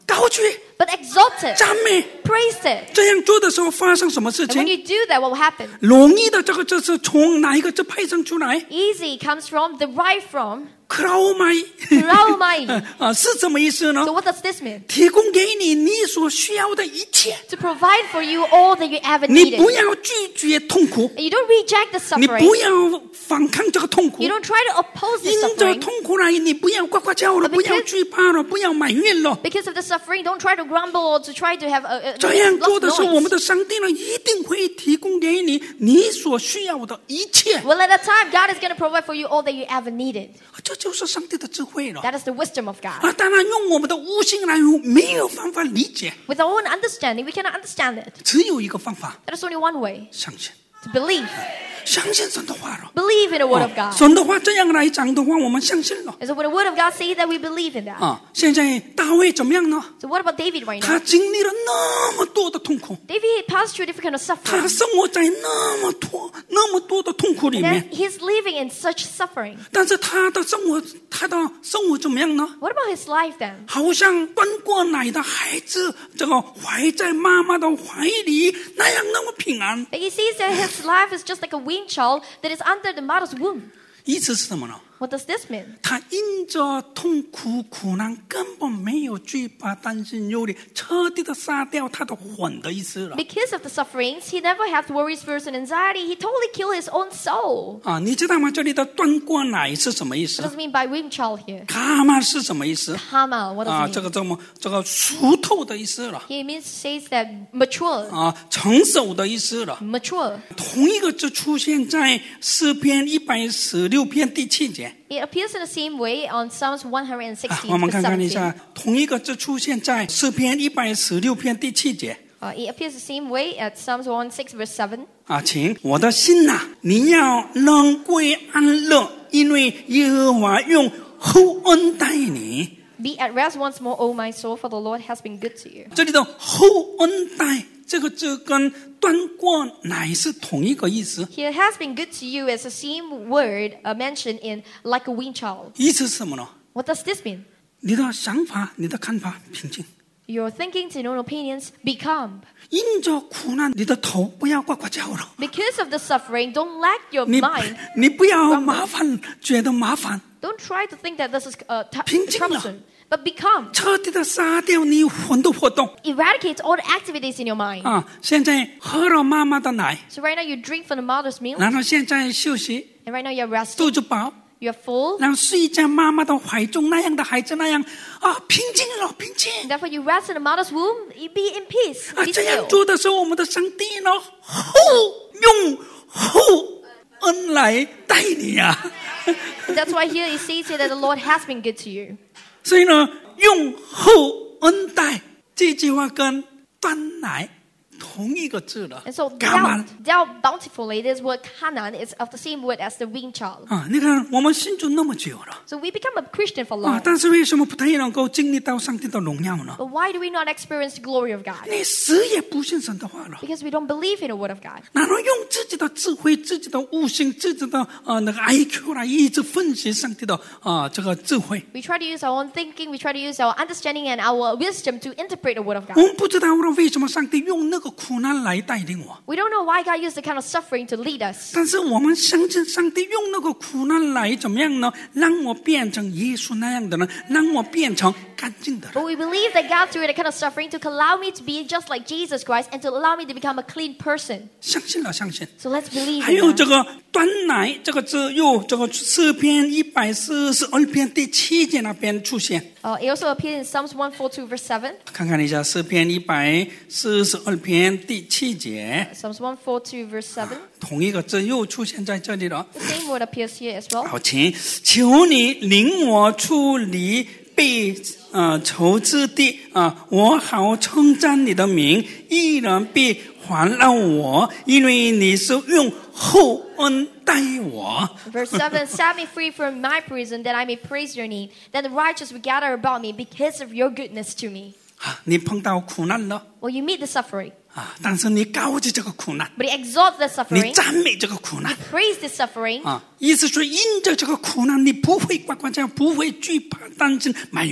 高举 but exalt it, 赞美。 praise it. 这样做的时候发生什么事 And when 情？ you do that, what will happen? 容易的这个这是从哪一个字派生出来 Easy comes from, derived from, ？Kraomai Kraomai. 啊，是什么意思呢 So？what does this mean? 提供给你你所需要的一切， To provide for you all that you ever 你不 needed. 要拒绝痛苦， And you don't reject the 你 suffering. 不要反抗这个痛苦 You，don't try to oppose the 因着 suffering. 痛苦来，你不要呱呱叫了， But 不要 because- 惧怕了，不要埋怨了。 Because of the suffering, don't try to grumble or to try to have a, a, 这样做 lots 的 of 时候，我们 noise. 的上帝呢一定会提供给你你所需要的一切。 Well, at that time, God is going to provide for you all that you ever needed. 这就是上帝的智慧了。 That is the wisdom of God. 啊，当然用我们的悟性来没有办法理解， With our own understanding, we cannot understand it. 只有一个方法， That is only one way, 相信， to believe. 相信神的话了。 Believe in the word of 啊 God. 神的话这样来讲的话，我们相信了。 And so when the word of God says that, we believe in that. 啊，现在大卫怎么样呢？ So what about David right 他 now? 经历了那么多的痛苦， David passed through different kind of 他 suffering. 生活在那么多那么多的痛苦里 And 面 then，he's living in such suffering. 但是他的生活，他的生活怎么样呢？ What about his life then? 好像端过奶的孩子，这个怀在妈妈的怀里那样那么平安。 But he sees that his life is just like a weaned child that is under the mother's womb. 意思是什么呢？ What does this mean? 他因着痛苦苦难，根本没有惧怕、担心、忧虑，彻底的杀掉他的魂的意思了。 Because of the sufferings, he never had worries, fears, and anxiety. He totally killed his own soul. 啊，你知道吗？这里的端过奶是什么意 What 思 does？it mean by weaned child here? 卡玛是什么意思？ Hama, what does 啊， it 这 mean? 个这么这个熟透的意思了。 He means says that mature, 啊，成熟的意思了。 mature. 同一个字出现在诗篇一百十六篇第七节。 It appears in the same way on Psalms one 啊， sixteen 我们 to 看看一 seventeen. 下，同一个字出现在诗篇一百十六篇第七节。 Uh, it appears the same way at Psalms one six verse seven. 啊，请我的心呐、你要能归安乐，因为耶和华用厚恩待你。 Be at rest once more, O my soul, for the Lord has been good to you. 这里的厚恩待这个字跟端过奶是同一个意思， He has been good to you as the same word uh, mentioned in like a weaned child. 意思是什么呢？ What does this mean? 你的想法、你的看法平静， Your thinkings and your opinions be calm. 因着苦难，你的头不要呱呱叫了。 Because of the suffering, don't lack your 你 mind. 你不要麻烦，觉得麻烦， Don't try to think that this is uh, t- 平静了。 troublesome. But be calm. 彻底的杀掉你魂的活动 Eradicate all the activities in your mind. 啊！现在喝了妈妈的奶， So right now you drink from the mother's milk. 然后现在休息， And right now you're resting. 肚子饱， You're full. 然后睡在妈妈的怀中，那样的孩子那样啊，平静了，平静 And therefore you rest in the mother's womb. You be in peace. 啊！ Be 这样 still. 做的时候，我们的上帝呢，厚用厚恩来待你啊！ And that's why here it says here that the Lord has been good to you. 所以呢，用厚恩待这句话跟端奶同一个字了 And so 干嘛 dealt, dealt bountifully, this word Hanan is of the same word as the weaned child. 啊！你看，我们信主那么久了 So we become a Christian for 啊， long. 但是为什么不太能够经历到上帝的荣耀呢？ But why do we not experience the glory of God? 你死也不信神的话了， Because we don't believe in the word of God. 然后用自己的智慧、自己的悟性、自己的呃那个 I Q 来一直分析上帝的啊、呃、这个智慧。 We try to use our own thinking, we try to use our understanding and our wisdom to interpret the word of 我 God. 们不知道了为什么上帝用那个苦难来带领我， We don't know why God used the kind of suffering to lead us. 但是我们相信上帝用那个苦难来怎么样呢？让我变成耶稣那样的人，让我变成干净的人。 But we believe that God through the kind of suffering to allow me to be just like Jesus Christ and to allow me to become a clean person. 相信了，相信。 So let's believe 还 in 有 that. 这个端奶这个字，又这个诗篇一百四十二篇第七节那边出现。 Uh, it also appears in Psalms one forty-two verse seven. 看看一下诗篇一百四十二篇第七节， Psalms one forty-two verse seven. 同一个字又出现在这里了。 The same word appears here as well. 好，请求你领我出离被呃仇之地啊、我好称赞你的名，依然必环绕我，因为你是用厚恩待我。 Verse seven, set me free from my prison that I may praise your name. Then the righteous will gather about me because of your goodness to me. 啊，你碰到苦难了 Well, you meet the suffering, 啊，但是你高举这个苦难， but you exalt the 你 suffering, 赞美这个苦难 praise the suffering. 啊，意思是因着这个苦难，你不会呱呱叫，不会惧怕、担心、埋怨。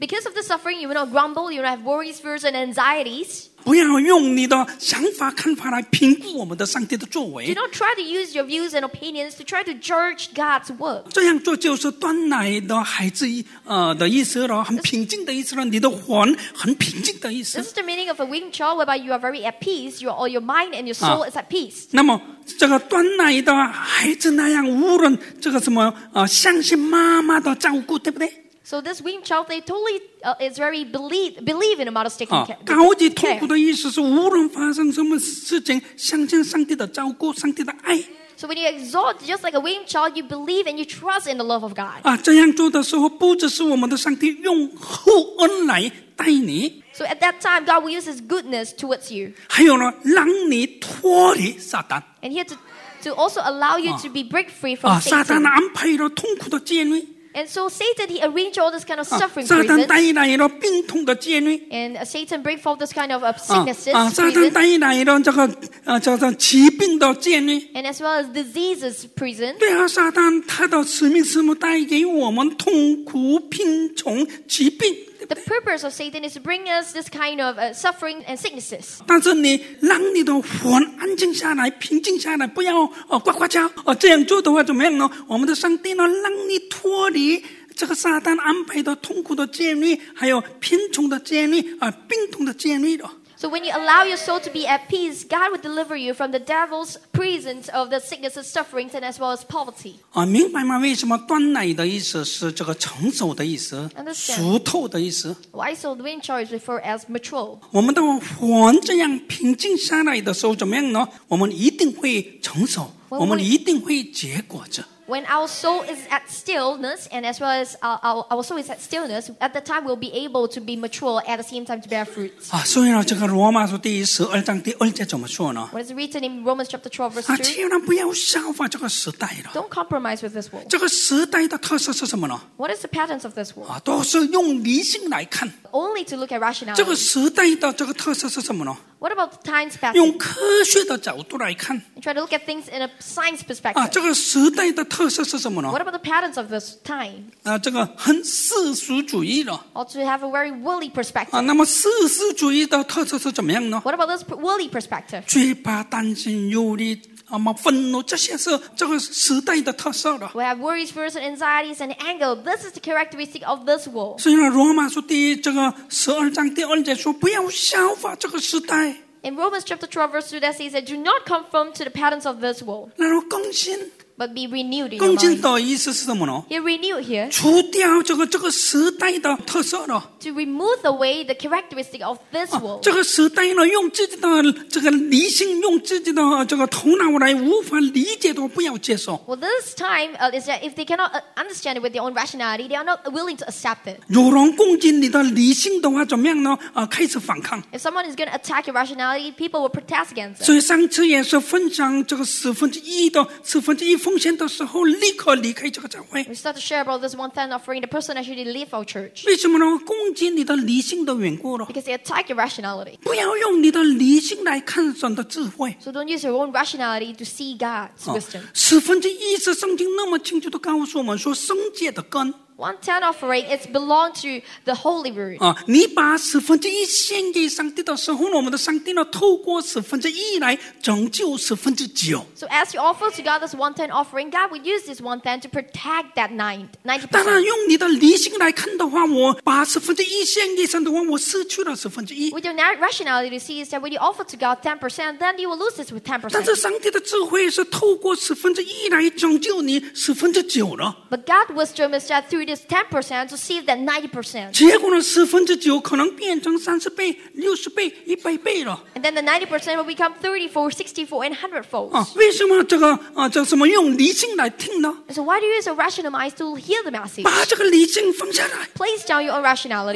Because of the suffering, you will not grumble, you will not have worries, fears, and anxieties. 不要用你的想法看法来评估我们的上帝的作 Do 为， not try to use your views and opinions to try to judge God's work. 这样做就是端奶的孩子呃的意思了，很平静的意思了，你的魂很平静的意思。 This is the meaning of a weaned child, whereby you are very at peace, your, or your mind and your soul is at peace. 那么这个端奶的孩子那样，无论这个什么呃，相信妈妈的照顾，对不对？ So this weaned child, they totally uh, is very believe believe in a mother's taking 啊 care.， 高级痛苦的意思是，无论发生什么事情，相信上帝的照顾，上帝的爱。 So when you exalt, just like a weaned child, you believe and you trust in the love of God. 啊，这样做的时候，不只是我们的上帝用厚恩来待你， So at that time, God will use His goodness towards you, 还有呢，让你脱离撒旦 and He had to to also allow you to be break free from 啊，撒旦 Satan. 安排了痛苦的监狱 And so Satan, he arranged all this kind of 啊， suffering 撒旦 prisons, 带来了病痛的监狱 and uh, Satan bring forth this kind of uh, 啊 sicknesses, 啊，撒旦 prison, 带来了这个呃叫做疾病的监狱。 and as well as diseases prison. 对啊，撒旦他的使命是什么？带给我们痛苦、贫穷、疾病。 The purpose of Satan is to bring us this kind of uh, suffering and sicknesses. 但是你让你的魂安静下来、平静下来，不要哦呱呱叫哦。这样做的话怎么样呢？我们的上帝呢，让你脱离这个撒旦安排的痛苦的监狱，还有贫穷的监狱啊、病痛的监狱的。 So when you allow your soul to be at peace, God will deliver you from the devil's prisons of the sicknesses, sufferings, and as well as poverty. 啊，明白吗？为什么端奶的意思是这个成熟的意思， Understand. 熟透的意思？ Why so the weaned child is referred as mature? 我们的魂这样平静下来的时候，怎么样呢？我们一定会成熟， When 我们 we- 一定会结果子。 When our soul is at stillness, and as well as our, our, our soul is at stillness, at that time we'll be able to be mature at the same time to bear fruits. 啊，所以呢，这个罗马书第十二章第二节怎么说呢？ What is written in Romans chapter twelve, verse 啊， two? 千万不要效法这个时代了。 Don't compromise with this world. 这个时代的特色是什么呢？ What is the patterns of this world? 啊，都是用理性来看。 Only to look at 这个 rationality. 时代的这个特色是什么呢？ What about the times 用 pattern? 科学的角度来看。 You try to look at things in a science 啊， perspective. 这个时代的特色是什么呢？ What about the patterns of this time? 啊，这个很世俗主义了。 Or to have a very worldly 啊， perspective. 那么世俗主义的特色是怎么样呢？ What about this worldly perspective? 惧怕、担心、忧虑、啊么愤怒，这些是这个时代的特色了。 We have worries, fears, and anxieties and anger. This is the characteristic of this world. 所以呢，罗马书第这个十二章第二节说，不要效法这个时代， In Romans chapter twelve, verse two, that says that do not conform to the patterns of this world, 然后更新。 but be renewed in your 更新 mind. 的意思是什么呢？ Here, renewed here, 除掉这个这个时代的特色了。 to remove away the characteristic of this 啊 world. 这个时代呢，用自己的这个理性，用自己的这个头脑来无法理解的，不要接受。 Well, this time uh, is that if they cannot uh, understand it with their own rationality, they are not willing to accept it. 有人攻击你的理性的话，怎么样呢？啊，开始反抗。 If someone is going to attack your rationality, people will protest against it. 所以上次也是分享这个十分之一的十分之一奉献的时候，立刻离开这个教会。 We start to share about this one time offering. The person actually leave our church 为什么呢？攻击你的理性的缘故了。 because they attack your rationality. 不要用你的理性来看神的智慧。 So don't use your own rationality to see God's 啊 wisdom. 十分之一是圣经那么清楚的告诉我们说，圣洁的根。 One tenth offering, it's belong to the holy root. 啊，你把十分之一献给上帝的时候，我们的上帝呢，透过十分之一来拯救十分之九。 So as you offer to God this one tenth offering, God will use this one tenth to protect that nine, ninety 当然， percent. 用你的理性来看的话，我把十分之一献给神的话，我失去了十分之一。 With your na- rationality to see is that when you offer to God ten percent, then you will lose this with ten 但 percent. 是上帝的智慧是透过十分之一来拯救你十分之九了。 But God's wisdom is that through this ten percent to save that ninety percent. 结果呢，十分之九可能变成三十倍、六十倍、一百倍了。 And then the ninety percent will become thirty-four, sixty-four, and one hundred folds. 啊，为什么这个啊，这什么用理性来听呢？ So why do you use a rational mind to hear the message? 把这个理性放下来。 Place down your own rationality. 啊，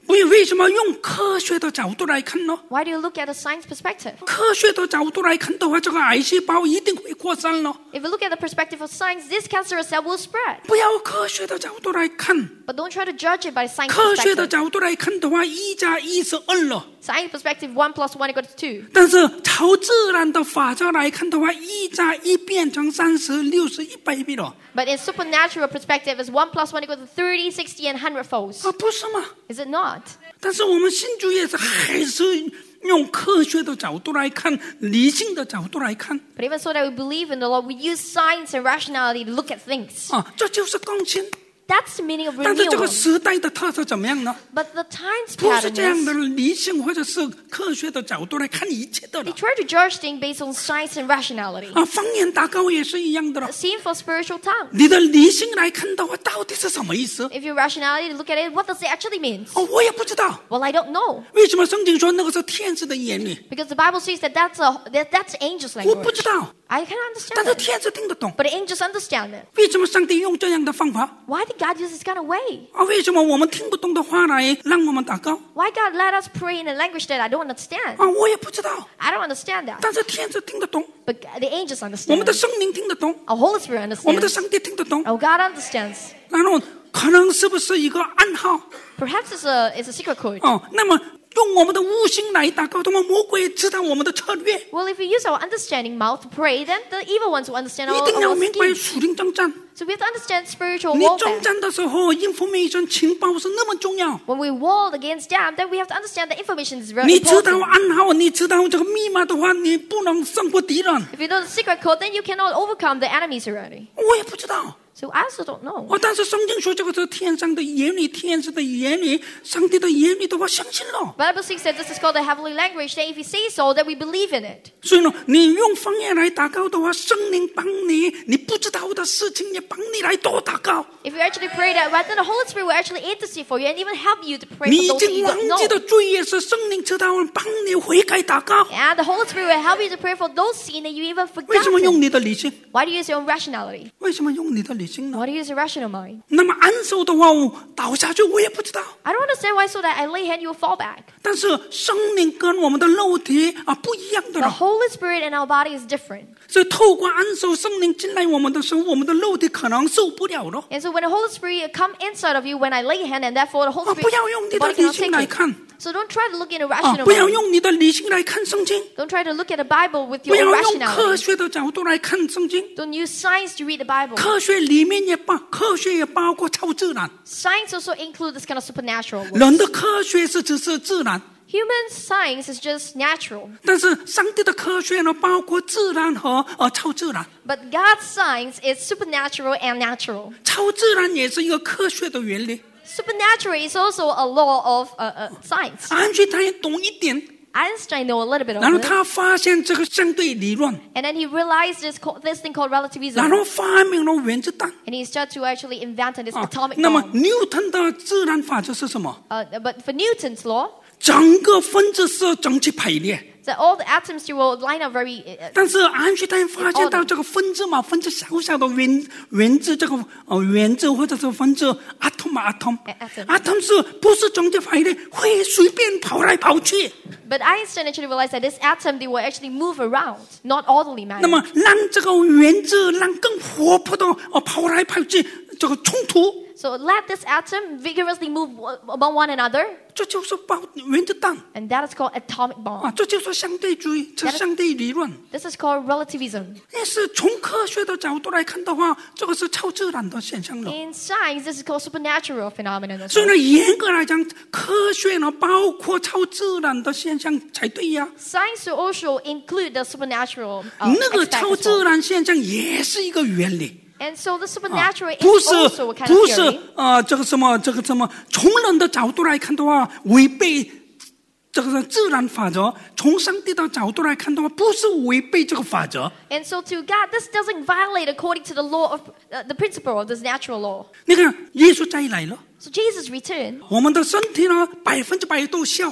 为为什么用科学的角度来看呢？ Why do you look at the science perspective? 科学的角度来看的话，这个癌细胞一定会扩散了。 If you look at the perspective of science, this cancerous cell will spread. 不要科学的角度来看， But don't try to judge it by science 科学的 perspective. 角度来看的话，一加一是二了。 Science perspective, one plus one equals two. 但是朝自然的法则来看的话，一加一变成三十、六十、一百倍了。 But in supernatural perspective, is one plus one equals to thirty, sixty, and one hundred folds. 啊，不是吗？ Is it not? 但是我们信主也是还是用科学的角度来看，理性的角度来看 But even so that we believe in the Lord, we use science and rationality to look at things. 啊，这就是更新。 That's the meaning of 但是这个 renewal. 时代的特色怎么样呢？ But the times 不是 pattern 这样的 is 理性或者是科学的角度来看一切的 they 了 try to judge things based on science and rationality. 啊，方言祷告也是一样的了。 Same for spiritual tongues. 你的理性来看的话，到底是什么意思？ If your rationality to look at it, what does it actually mean? 哦，我也不知道。 Well, I don't know. 为什么圣经说那个是天使的言语？ Because the Bible says that that's, a, that, that's angels 我不 language. 知道， I can 但 understand 是 it. 天使听得懂。 But the angels understand it. 为什么上帝用这样的方法？ Why did God use this kind of way? 啊，为什么我们听不懂的话来让我们祷告？ Why God let us pray in a language that I don't understand? 啊，我也不知道。 I don't understand that. 但是天使听得懂， But the angels 我们 understand. 的圣灵听得懂， Our Holy Spirit 我们的 understands. 上帝听得懂。 Our God understands. 然后可能是不是一个暗号？ Perhaps it's a, it's a secret code. 哦，那么用我们的悟性来祷告，那么魔鬼知道我们的策略， Well, if we use our understanding mouth to pray, then the evil ones will understand 一 our, 定要 our 明白 schemes. 属灵征战。 So we have to understand spiritual 你征 warfare. 战的时候 ，information 情报是那么重要。 When we war against them, then we have to understand that information is very 你知道 important. 暗号，你知道这个密码的话，你不能胜过敌人。 If you know the secret code, then you cannot overcome the enemies already. 我也不知道。 So I also don't know. 哦，但是圣经说这个是天上的言语，天使的言语，上帝的言语的话，相信了。 Bible says that this is called the heavenly language. That if you say so, that we believe in it. 所以呢，你用方言来祷告的话，圣灵帮你，你不知道的事情也帮你来多祷告。 If you actually pray that, right, then the Holy Spirit will actually intercede for you and even help you to pray 你 for 已 those that 经 you 忘 don't 记 know. 的罪也是圣灵知道，帮你悔改祷告。 And the Holy Spirit will help you to pray for those sins that you even 为什么用 forgotten. 你的理性？ Why do you use your own rationality? 为什么用你的理性呢？ Why do you use your rational mind? 那么按手的话，我倒下去，我也不知道。 I don't understand why so that I lay hand, you will fall back. 但是生命跟我们的肉体啊不一样的 The 了， Holy Spirit in our body is different. 所以透过按手圣灵进来我们的时候，我们的肉体可能受不了了。 And so when the Holy Spirit come inside of you, when I lay hand, and therefore the Holy 啊，不 Spirit 要用你 the 的 body 理 cannot 性 take 来 it. 看 So don't try to look in a 啊， rational 不要 mind. 用你的理性来看圣经， Don't try to look at the Bible with 不 your 要 own 用科 rationality. 学的角度来看圣经。 Don't use science to read the Bible. 科学里面也包，科学也包括超自然。 Science also includes this kind of supernatural work. 人的科学是只是自然， Human science is just natural. 但是上帝的科学呢，包括自然和呃超自然。 But God's science is supernatural and natural. 超自然也是一个科学的原理。 Supernatural is also a law of uh, uh, science. 安全他也懂一点， Einstein knew a little bit 然后 of it. 他发现这个相对理论， And then he realized this, co- this thing called 然 relativism. 后发明了原子弹。 And he started to actually invent this 啊 atomic 那么 bomb. 牛顿的自然法则是什么？ Uh, but for Newton's law, 整个分子是整齐排列。 that all the atoms you will line up very. Uh, 但是安全他发现到这个分子嘛，分子小小的原原子，这个呃原子或者是分子 atom 嘛 atom Atom atom 是不是整齐排列？会随便跑来跑去。 but Einstein actually realized that this atom they will actually move around, not orderly 那 manner. 么让这个原子让更活泼的呃跑来跑去，这个冲突， So let this atom vigorously move w- among one another, 这就是爆原子弹 and that is called atomic 啊， bomb. 这就是相对主义，这是相对理论。 This is called relativism. 但是从科学的角度来看的话，这个是超自然的现象了。 In science, this is called supernatural phenomenon. as 所以 well. 呢，严格来讲，科学呢包括超自然的现象才对呀。 Science will also include the supernatural uh, 那个 aspect 超 as 自 well. 然现象也是一个原理， And so the supernatural 不 is 是 also a kind 不 of 是 theory. 呃这个什么这个什么，从人的角度来看的话，违背这个自然法则；从上帝的角度来看的话，不是违背这个法则。 And so to God, this doesn't violate according to the law of uh, the principle of this natural law. 你看，耶稣再来了， So Jesus returned. 我们的身体呢百分之百都消化。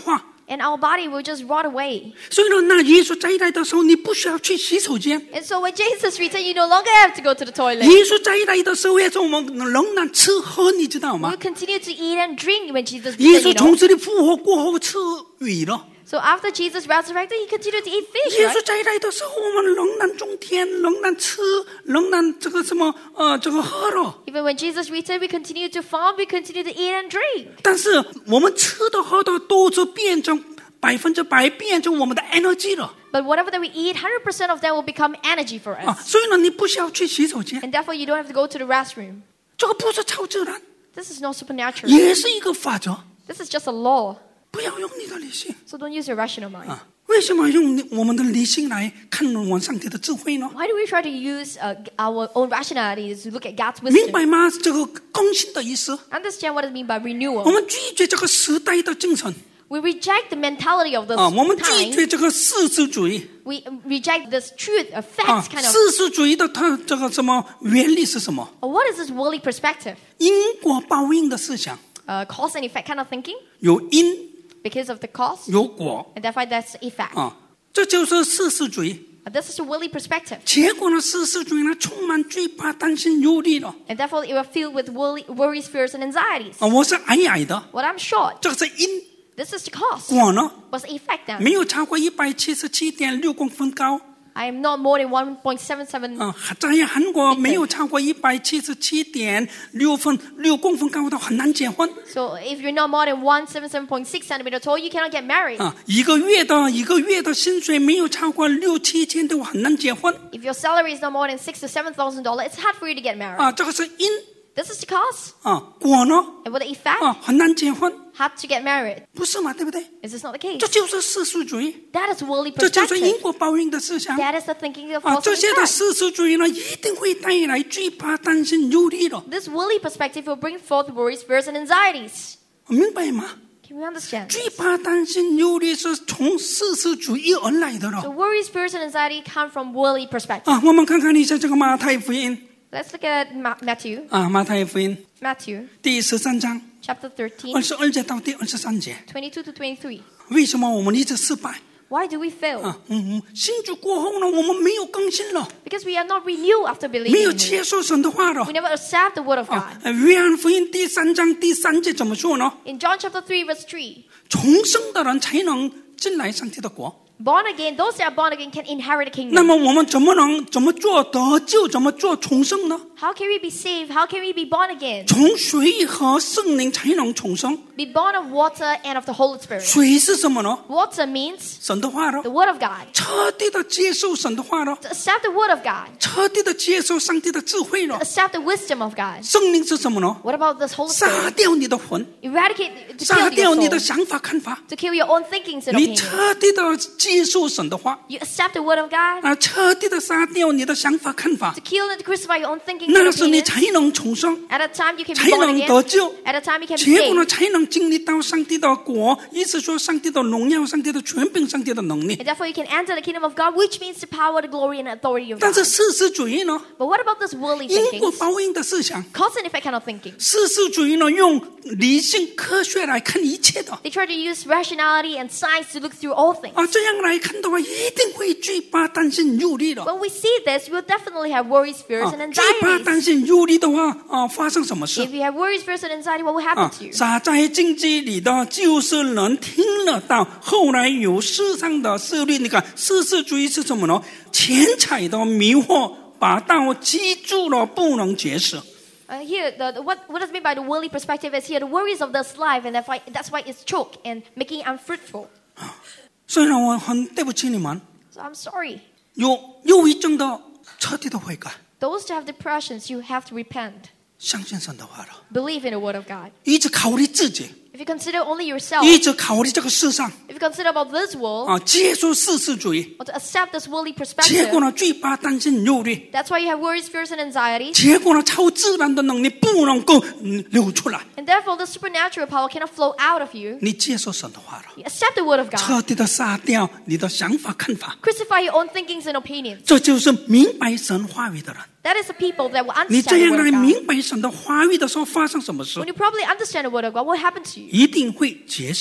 And our body will just rot away. 所以呢，那耶稣再来的时候，你不需要去洗手间。 And so when Jesus returns, you no longer have to go to the toilet. 耶稣再来的时候，也是我们仍然吃喝，你知道 We 吗？ will continue to eat and drink when Jesus 耶 returns, 稣 you 从 know. 这里复活过后吃鱼了。 So after Jesus resurrected, he continued to eat fish, 耶 right? 稣再来的时候，我们仍然种田，仍然吃，仍然这个什么呃，这个喝了。 Even when Jesus returned, we continue to farm, we continue to eat and drink. 但是我们吃的喝的都是变成百分之百变成我们的 energy 了 But whatever that we eat, one hundred percent of that will become energy for 啊！ us. 所以呢，你不需要去洗手间， And therefore, you don't have to go to the restroom. 这个不是超自然， This is not supernatural. 也是一个法则。 This is just a law. 不要用你的理性 So don't use your rational mind. 啊！为什么用我们的理性来看我们上帝的智慧呢？ Why do we try to use uh, our own rationality to look at God's 明 wisdom? 白吗？这个更新的意思， Understand what it means by 我 renewal. 们拒绝这个时代的精神 We reject the mentality of this 啊，我们拒 time. 绝这个世俗主义 We reject this truth, a 啊 fact kind，of. 世俗主义的它这个什么原理是什么？ Or what is this worldly perspective? 因果报应的思想， Uh, cause and effect kind of thinking 有因 because of the cause, 有果 and therefore that's the effect. 啊，这就是世俗主义。 But this is a worldly perspective, 结果呢，世俗主义呢充满惧怕、担心、忧虑了 and therefore it will fill with worry, worries, fears, and anxieties. 啊！我是矮矮的， Well, I'm short. 这个是因， This is the cause. 果呢 What's the effect then? 没有超过一百七十七点六公分高 I am not more than one point seven seven. 啊，在韩国没有超过一百七十七点六分六公分高的很难结婚 So if you're not more than one hundred seventy-seven point six centimeter tall, you cannot get married. 啊，一个月的一个月的薪水没有超过六七千的很难结婚 If your salary is not more than six to seven thousand dollars, it's hard for you to get married. 啊，这个是因 This is the cause. 啊，果呢 And what the effect? 啊很难结婚， Hard to get married. 不是嘛？对不对？ Is this not the case? 这就是世俗主义， That is worldly 这就是因 perspective. 果报应的思想。 That is the thinking of 啊， cause 这 and 些的 effect. 世俗主义呢，一定会带来惧怕、担心、忧虑的， This worldly perspective will bring forth worries, fears, and anxieties. 明白吗？ Can we understand? 惧怕、担心、忧虑是从世俗主义而来的 The 了。 worries, fears, and anxiety come from worldly perspective. 啊，我们看看一下这个马太福音 Let's look at Ma- Matthew. 啊，马太福音 Matthew 第十三章 chapter 二 thirteen, 十二节到第二十三节， twenty-two to twenty-three. 为什么我们一直失败？ Why do we fail? 啊，嗯嗯，信主过后呢，我们没有更新了， Because we are not renewed after 没 believing 有 in 接 it. 受神的话了 We。never accept the word of 啊 God.， 约翰福音第三章第三节怎么说呢？ In John chapter three, verse three, 重生的人才能进来上帝的国。 born again, those that are born again can inherit the 那 kingdom. 么我们怎么能怎么做得救？怎么做重生呢？ How can we be saved? How can we be born again? 从水和圣灵才能重生。 Be born of water and of the Holy Spirit. 水是什么呢？ Water means 神的话了 the，word of God. 彻底的接受神的话了， To accept the word of God. 彻底的接受上帝的智慧 To 了。 accept the wisdom of God. 圣灵是什么呢？ What about this Holy 杀 Spirit? 掉你的魂， Eradicate, to 杀 kill 掉 your 你的 soul. 想法看法， To kill your own thinkings and 你 opinions. 彻底的接受神的话 You accept the word of God. 啊，彻底的杀掉你的想法看法 To，kill and to crucify your own thinking 那 and 时你 opinions. 才能重生， At a time you can 才 be born 能 again. 得救。 At a time you can be 结果呢， saved. 才能经历到上帝的国，意思说上帝的荣耀、上帝的权柄、上帝的能力。 And therefore you can enter the kingdom of God, which means the power, the glory, and authority of 但 God. 是事实主义呢， But what about this worldly 因果 thinking? 报应的思想， Cause and effect kind of thinking. 事实主义呢，用理性科学来看一切的 They try to use rationality and science to look through all things. 啊，这样来看的话，一定会惧怕、担心、忧虑的 When we see this, we'll definitely have worries, fears, 啊 and， 惧怕、 anxieties. 担心、忧虑的话啊，发生什么事 If you have worries, fears, and anxiety, what will happen 啊 to？you? 撒在经济里的，就是人听了到后来有世上的势力。你看，世事主义是什么呢？钱财的迷惑，把道记住了，不能解释。 Uh, here, the, the, what, what is meant by the worldly perspective is here the worries of this life, and that's why, that's why it's choke and making it unfruitful. 所以呢，我很对不起你们， So I'm sorry. 有忧郁症的彻底的悔改， Those who have depressions, you have to repent. 相信神的话了， Believe in the word of God. 一直考虑自己， If you consider only yourself, 一直考虑这个世上 if you consider about this world, 啊，接受世事主义， or to accept this worldly 结 perspective, 果呢，惧怕、担心、忧虑， that's why you have worries, fears, and anxieties. 结果呢，超自然的能力不能够嗯流出来。 And therefore, the supernatural power cannot flow out of you. 你接受神的话了， You accept the word of God. 彻底的杀掉你的想法看法， Crucify your own thinkings and opinions. 这就是明白神话语的人。 That is the people that will 你 understand 这 the 样 word 来 of God. 明白神的话语的时候，发生什么事 When？you properly understand the word of God, what will happen to you? 一定会结舌，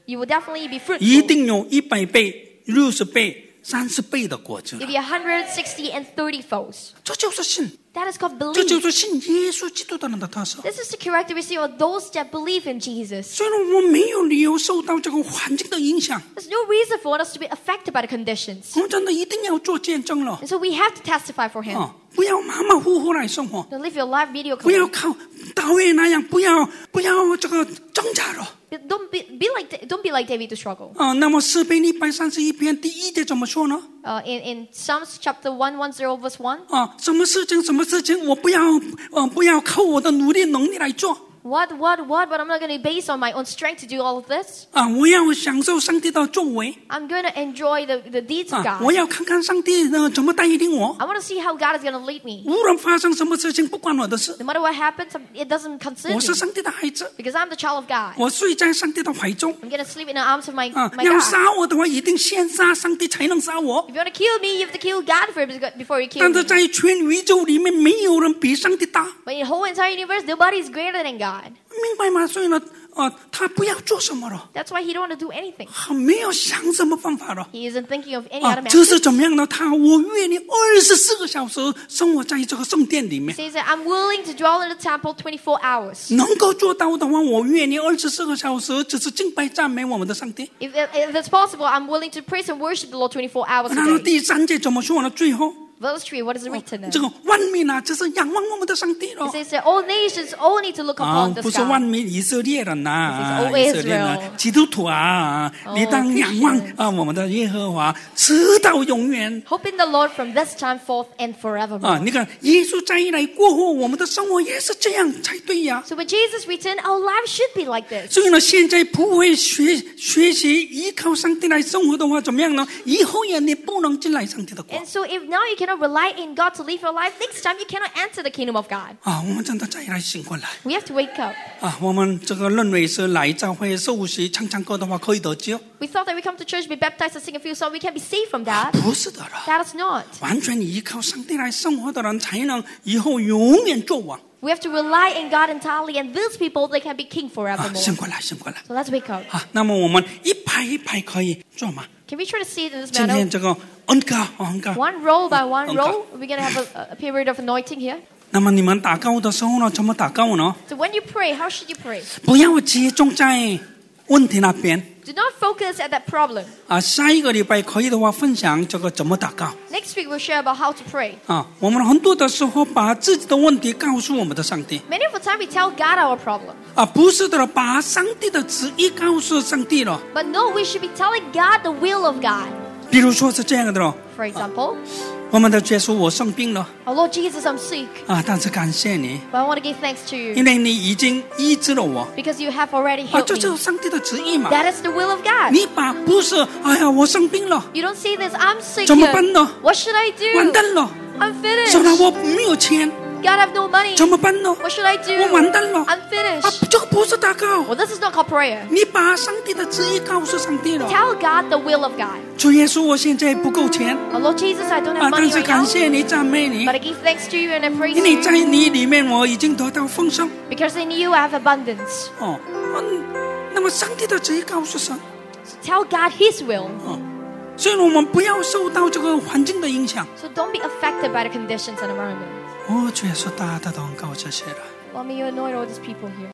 you will definitely be 一 fruitful. 定有一百倍、六十倍、三十倍的果子 It'll be one hundred, sixty, and thirty folds. 这就是信， That is called 这就 belief. 是信耶稣基督的人的特色。 This is the characteristic of those that believe in Jesus. 所以我们没有理由受到这个环境的影响， There's no reason for us to be affected by the conditions. 我们真的一定要做见证了 And so we have to testify for him. 啊！不要马马虎虎来生活， Don't live your life 不要 mediocre. 靠大卫那样，不要不要这个挣扎了 Don't be, be like don't be like David to struggle. 啊！那么诗篇一百三十一篇第一节怎么说呢？ Uh, in, in Psalms chapter one ten verse one, 啊，什么事情什么事情，我不要呃不要靠我的努力能力来做 what, what, what, but I'm not going to base on my own strength to do all of this. 啊！我要享受上帝的作为 I'm going to enjoy the, the deeds of 啊！ God. 我要看看上帝呢怎么带领我。 I want to see how God is going to lead me. 无论发生什么事情，不关我的事， No matter what happens, it doesn't concern 我是 me 上帝的孩子， because I'm the child of God. 我睡在上帝的怀中 I'm going to sleep in the arms of my, 啊！ my 要 God. 杀我的话，一定先杀上帝才能杀我。 If you want to kill me, you have to kill God first before you kill 但是 me. 在全宇宙里面，没有人比上帝大， But in the whole entire universe, nobody is greater than God. 明白吗？所以呢，啊，他不要做什么了， That's why he don't want to do anything. 他没有想什么方法了。 He isn't thinking of any 啊 other， 这 method. 是怎么样呢？他我愿意二十四个小时生活在这个圣殿里面， He says that I'm willing to dwell in the temple twenty-four hours. 能够做到的话，我愿意二十四个小时只是敬拜赞美我们的上帝。 If, if it's possible, I'm willing to praise and worship the Lord twenty-four hours 然后 a day. 第三节怎么说呢？最后 Verse three, what is written there? 这个万民啊，就是仰望我们的上帝了 It。says that all nations all need to look 啊， upon this 不是万 God. 民以色列人呐、 This is all 以色列人 Israel. 基督徒啊， Oh, 你当仰望 Christians. 啊，我们的耶和华，直到永远 Hope in the Lord from this time forth and 啊！ forevermore. 你看，耶稣再来过后，我们的生活也是这样才对呀。 So when Jesus returned, our lives should be like this. 所以呢，现在不会学学习依靠上帝来生活的话，怎么样呢？以后也你不能进来上帝的国 And so if now you cannot rely in God to live your life, next time you cannot enter the kingdom of God. 啊！我们真的再来醒过来 We have to wake up. 啊！我们这个认为是来教会受洗、唱唱歌的话可以得救， We thought that we come to church, be baptized, and sing a few songs, we can be saved from that. 不是的了。 That is not. 完全依靠上帝来生活的人，才能以后永远做王 We have to rely in God entirely, and these people, they can be king 啊！ forevermore. 醒过来，醒过来 So let's wake up. 啊！那么我们一排一排可以做吗？ Can we try to see it in this 今天 manner? 这个恩高恩高， One row by one Okay. row, we're going to have a, a period of anointing here. 那么你们祷告的时候呢，怎么祷告呢？ So when you pray, how should you pray? 不要集中在问题那边 Do not focus at that problem. 啊！下一个礼拜可以的话，分享这个怎么祷告 Next week, we'll share about how to pray. 啊！我们很多的时候把自己的问题告诉我们的上帝 Many of the time, we tell God our problem. 啊，不是的，把上帝的旨意告诉上帝了。 But no, we should be telling God the will of God. 比如说是这样的了， For example, 我们的耶稣，我生病了 oh Lord Jesus, I'm sick, 啊，但是感谢你， but I want to give thanks to 因 you 为你已经医治了我 because you have already 啊， healed 这就 me. 是上帝的旨意嘛。 That is the will of God. 你把不是，哎呀，我生病了， You don't say this, I'm sick 怎么 here. 办呢？ What should I 完 do? 蛋了， I'm 说了 finished. 我没有钱， God, I have no money. 怎么办呢？ What should I 我 do? 完蛋了 I'm 啊 finished.！ 这个不是祷告， Well, this is not called prayer. 你把上帝的旨意告诉上帝了。 Tell God the will of God. 主耶稣，我现在不够钱 Oh Lord Jesus, I don't 啊， have 但 money 是 right 感 now, 谢你，赞美你 but，I give thanks to you and I praise 因为在 you 你里面我已经得到丰盛 because in you I have abundance. 哦。嗯，那么上帝的旨意告诉神 So tell God His will. 哦，所以我们不要受到这个环境的影响。 So don't be affected by the conditions and environment. 哦，主耶稣大大的很高这些了。 Lord, may you anoint all these people here.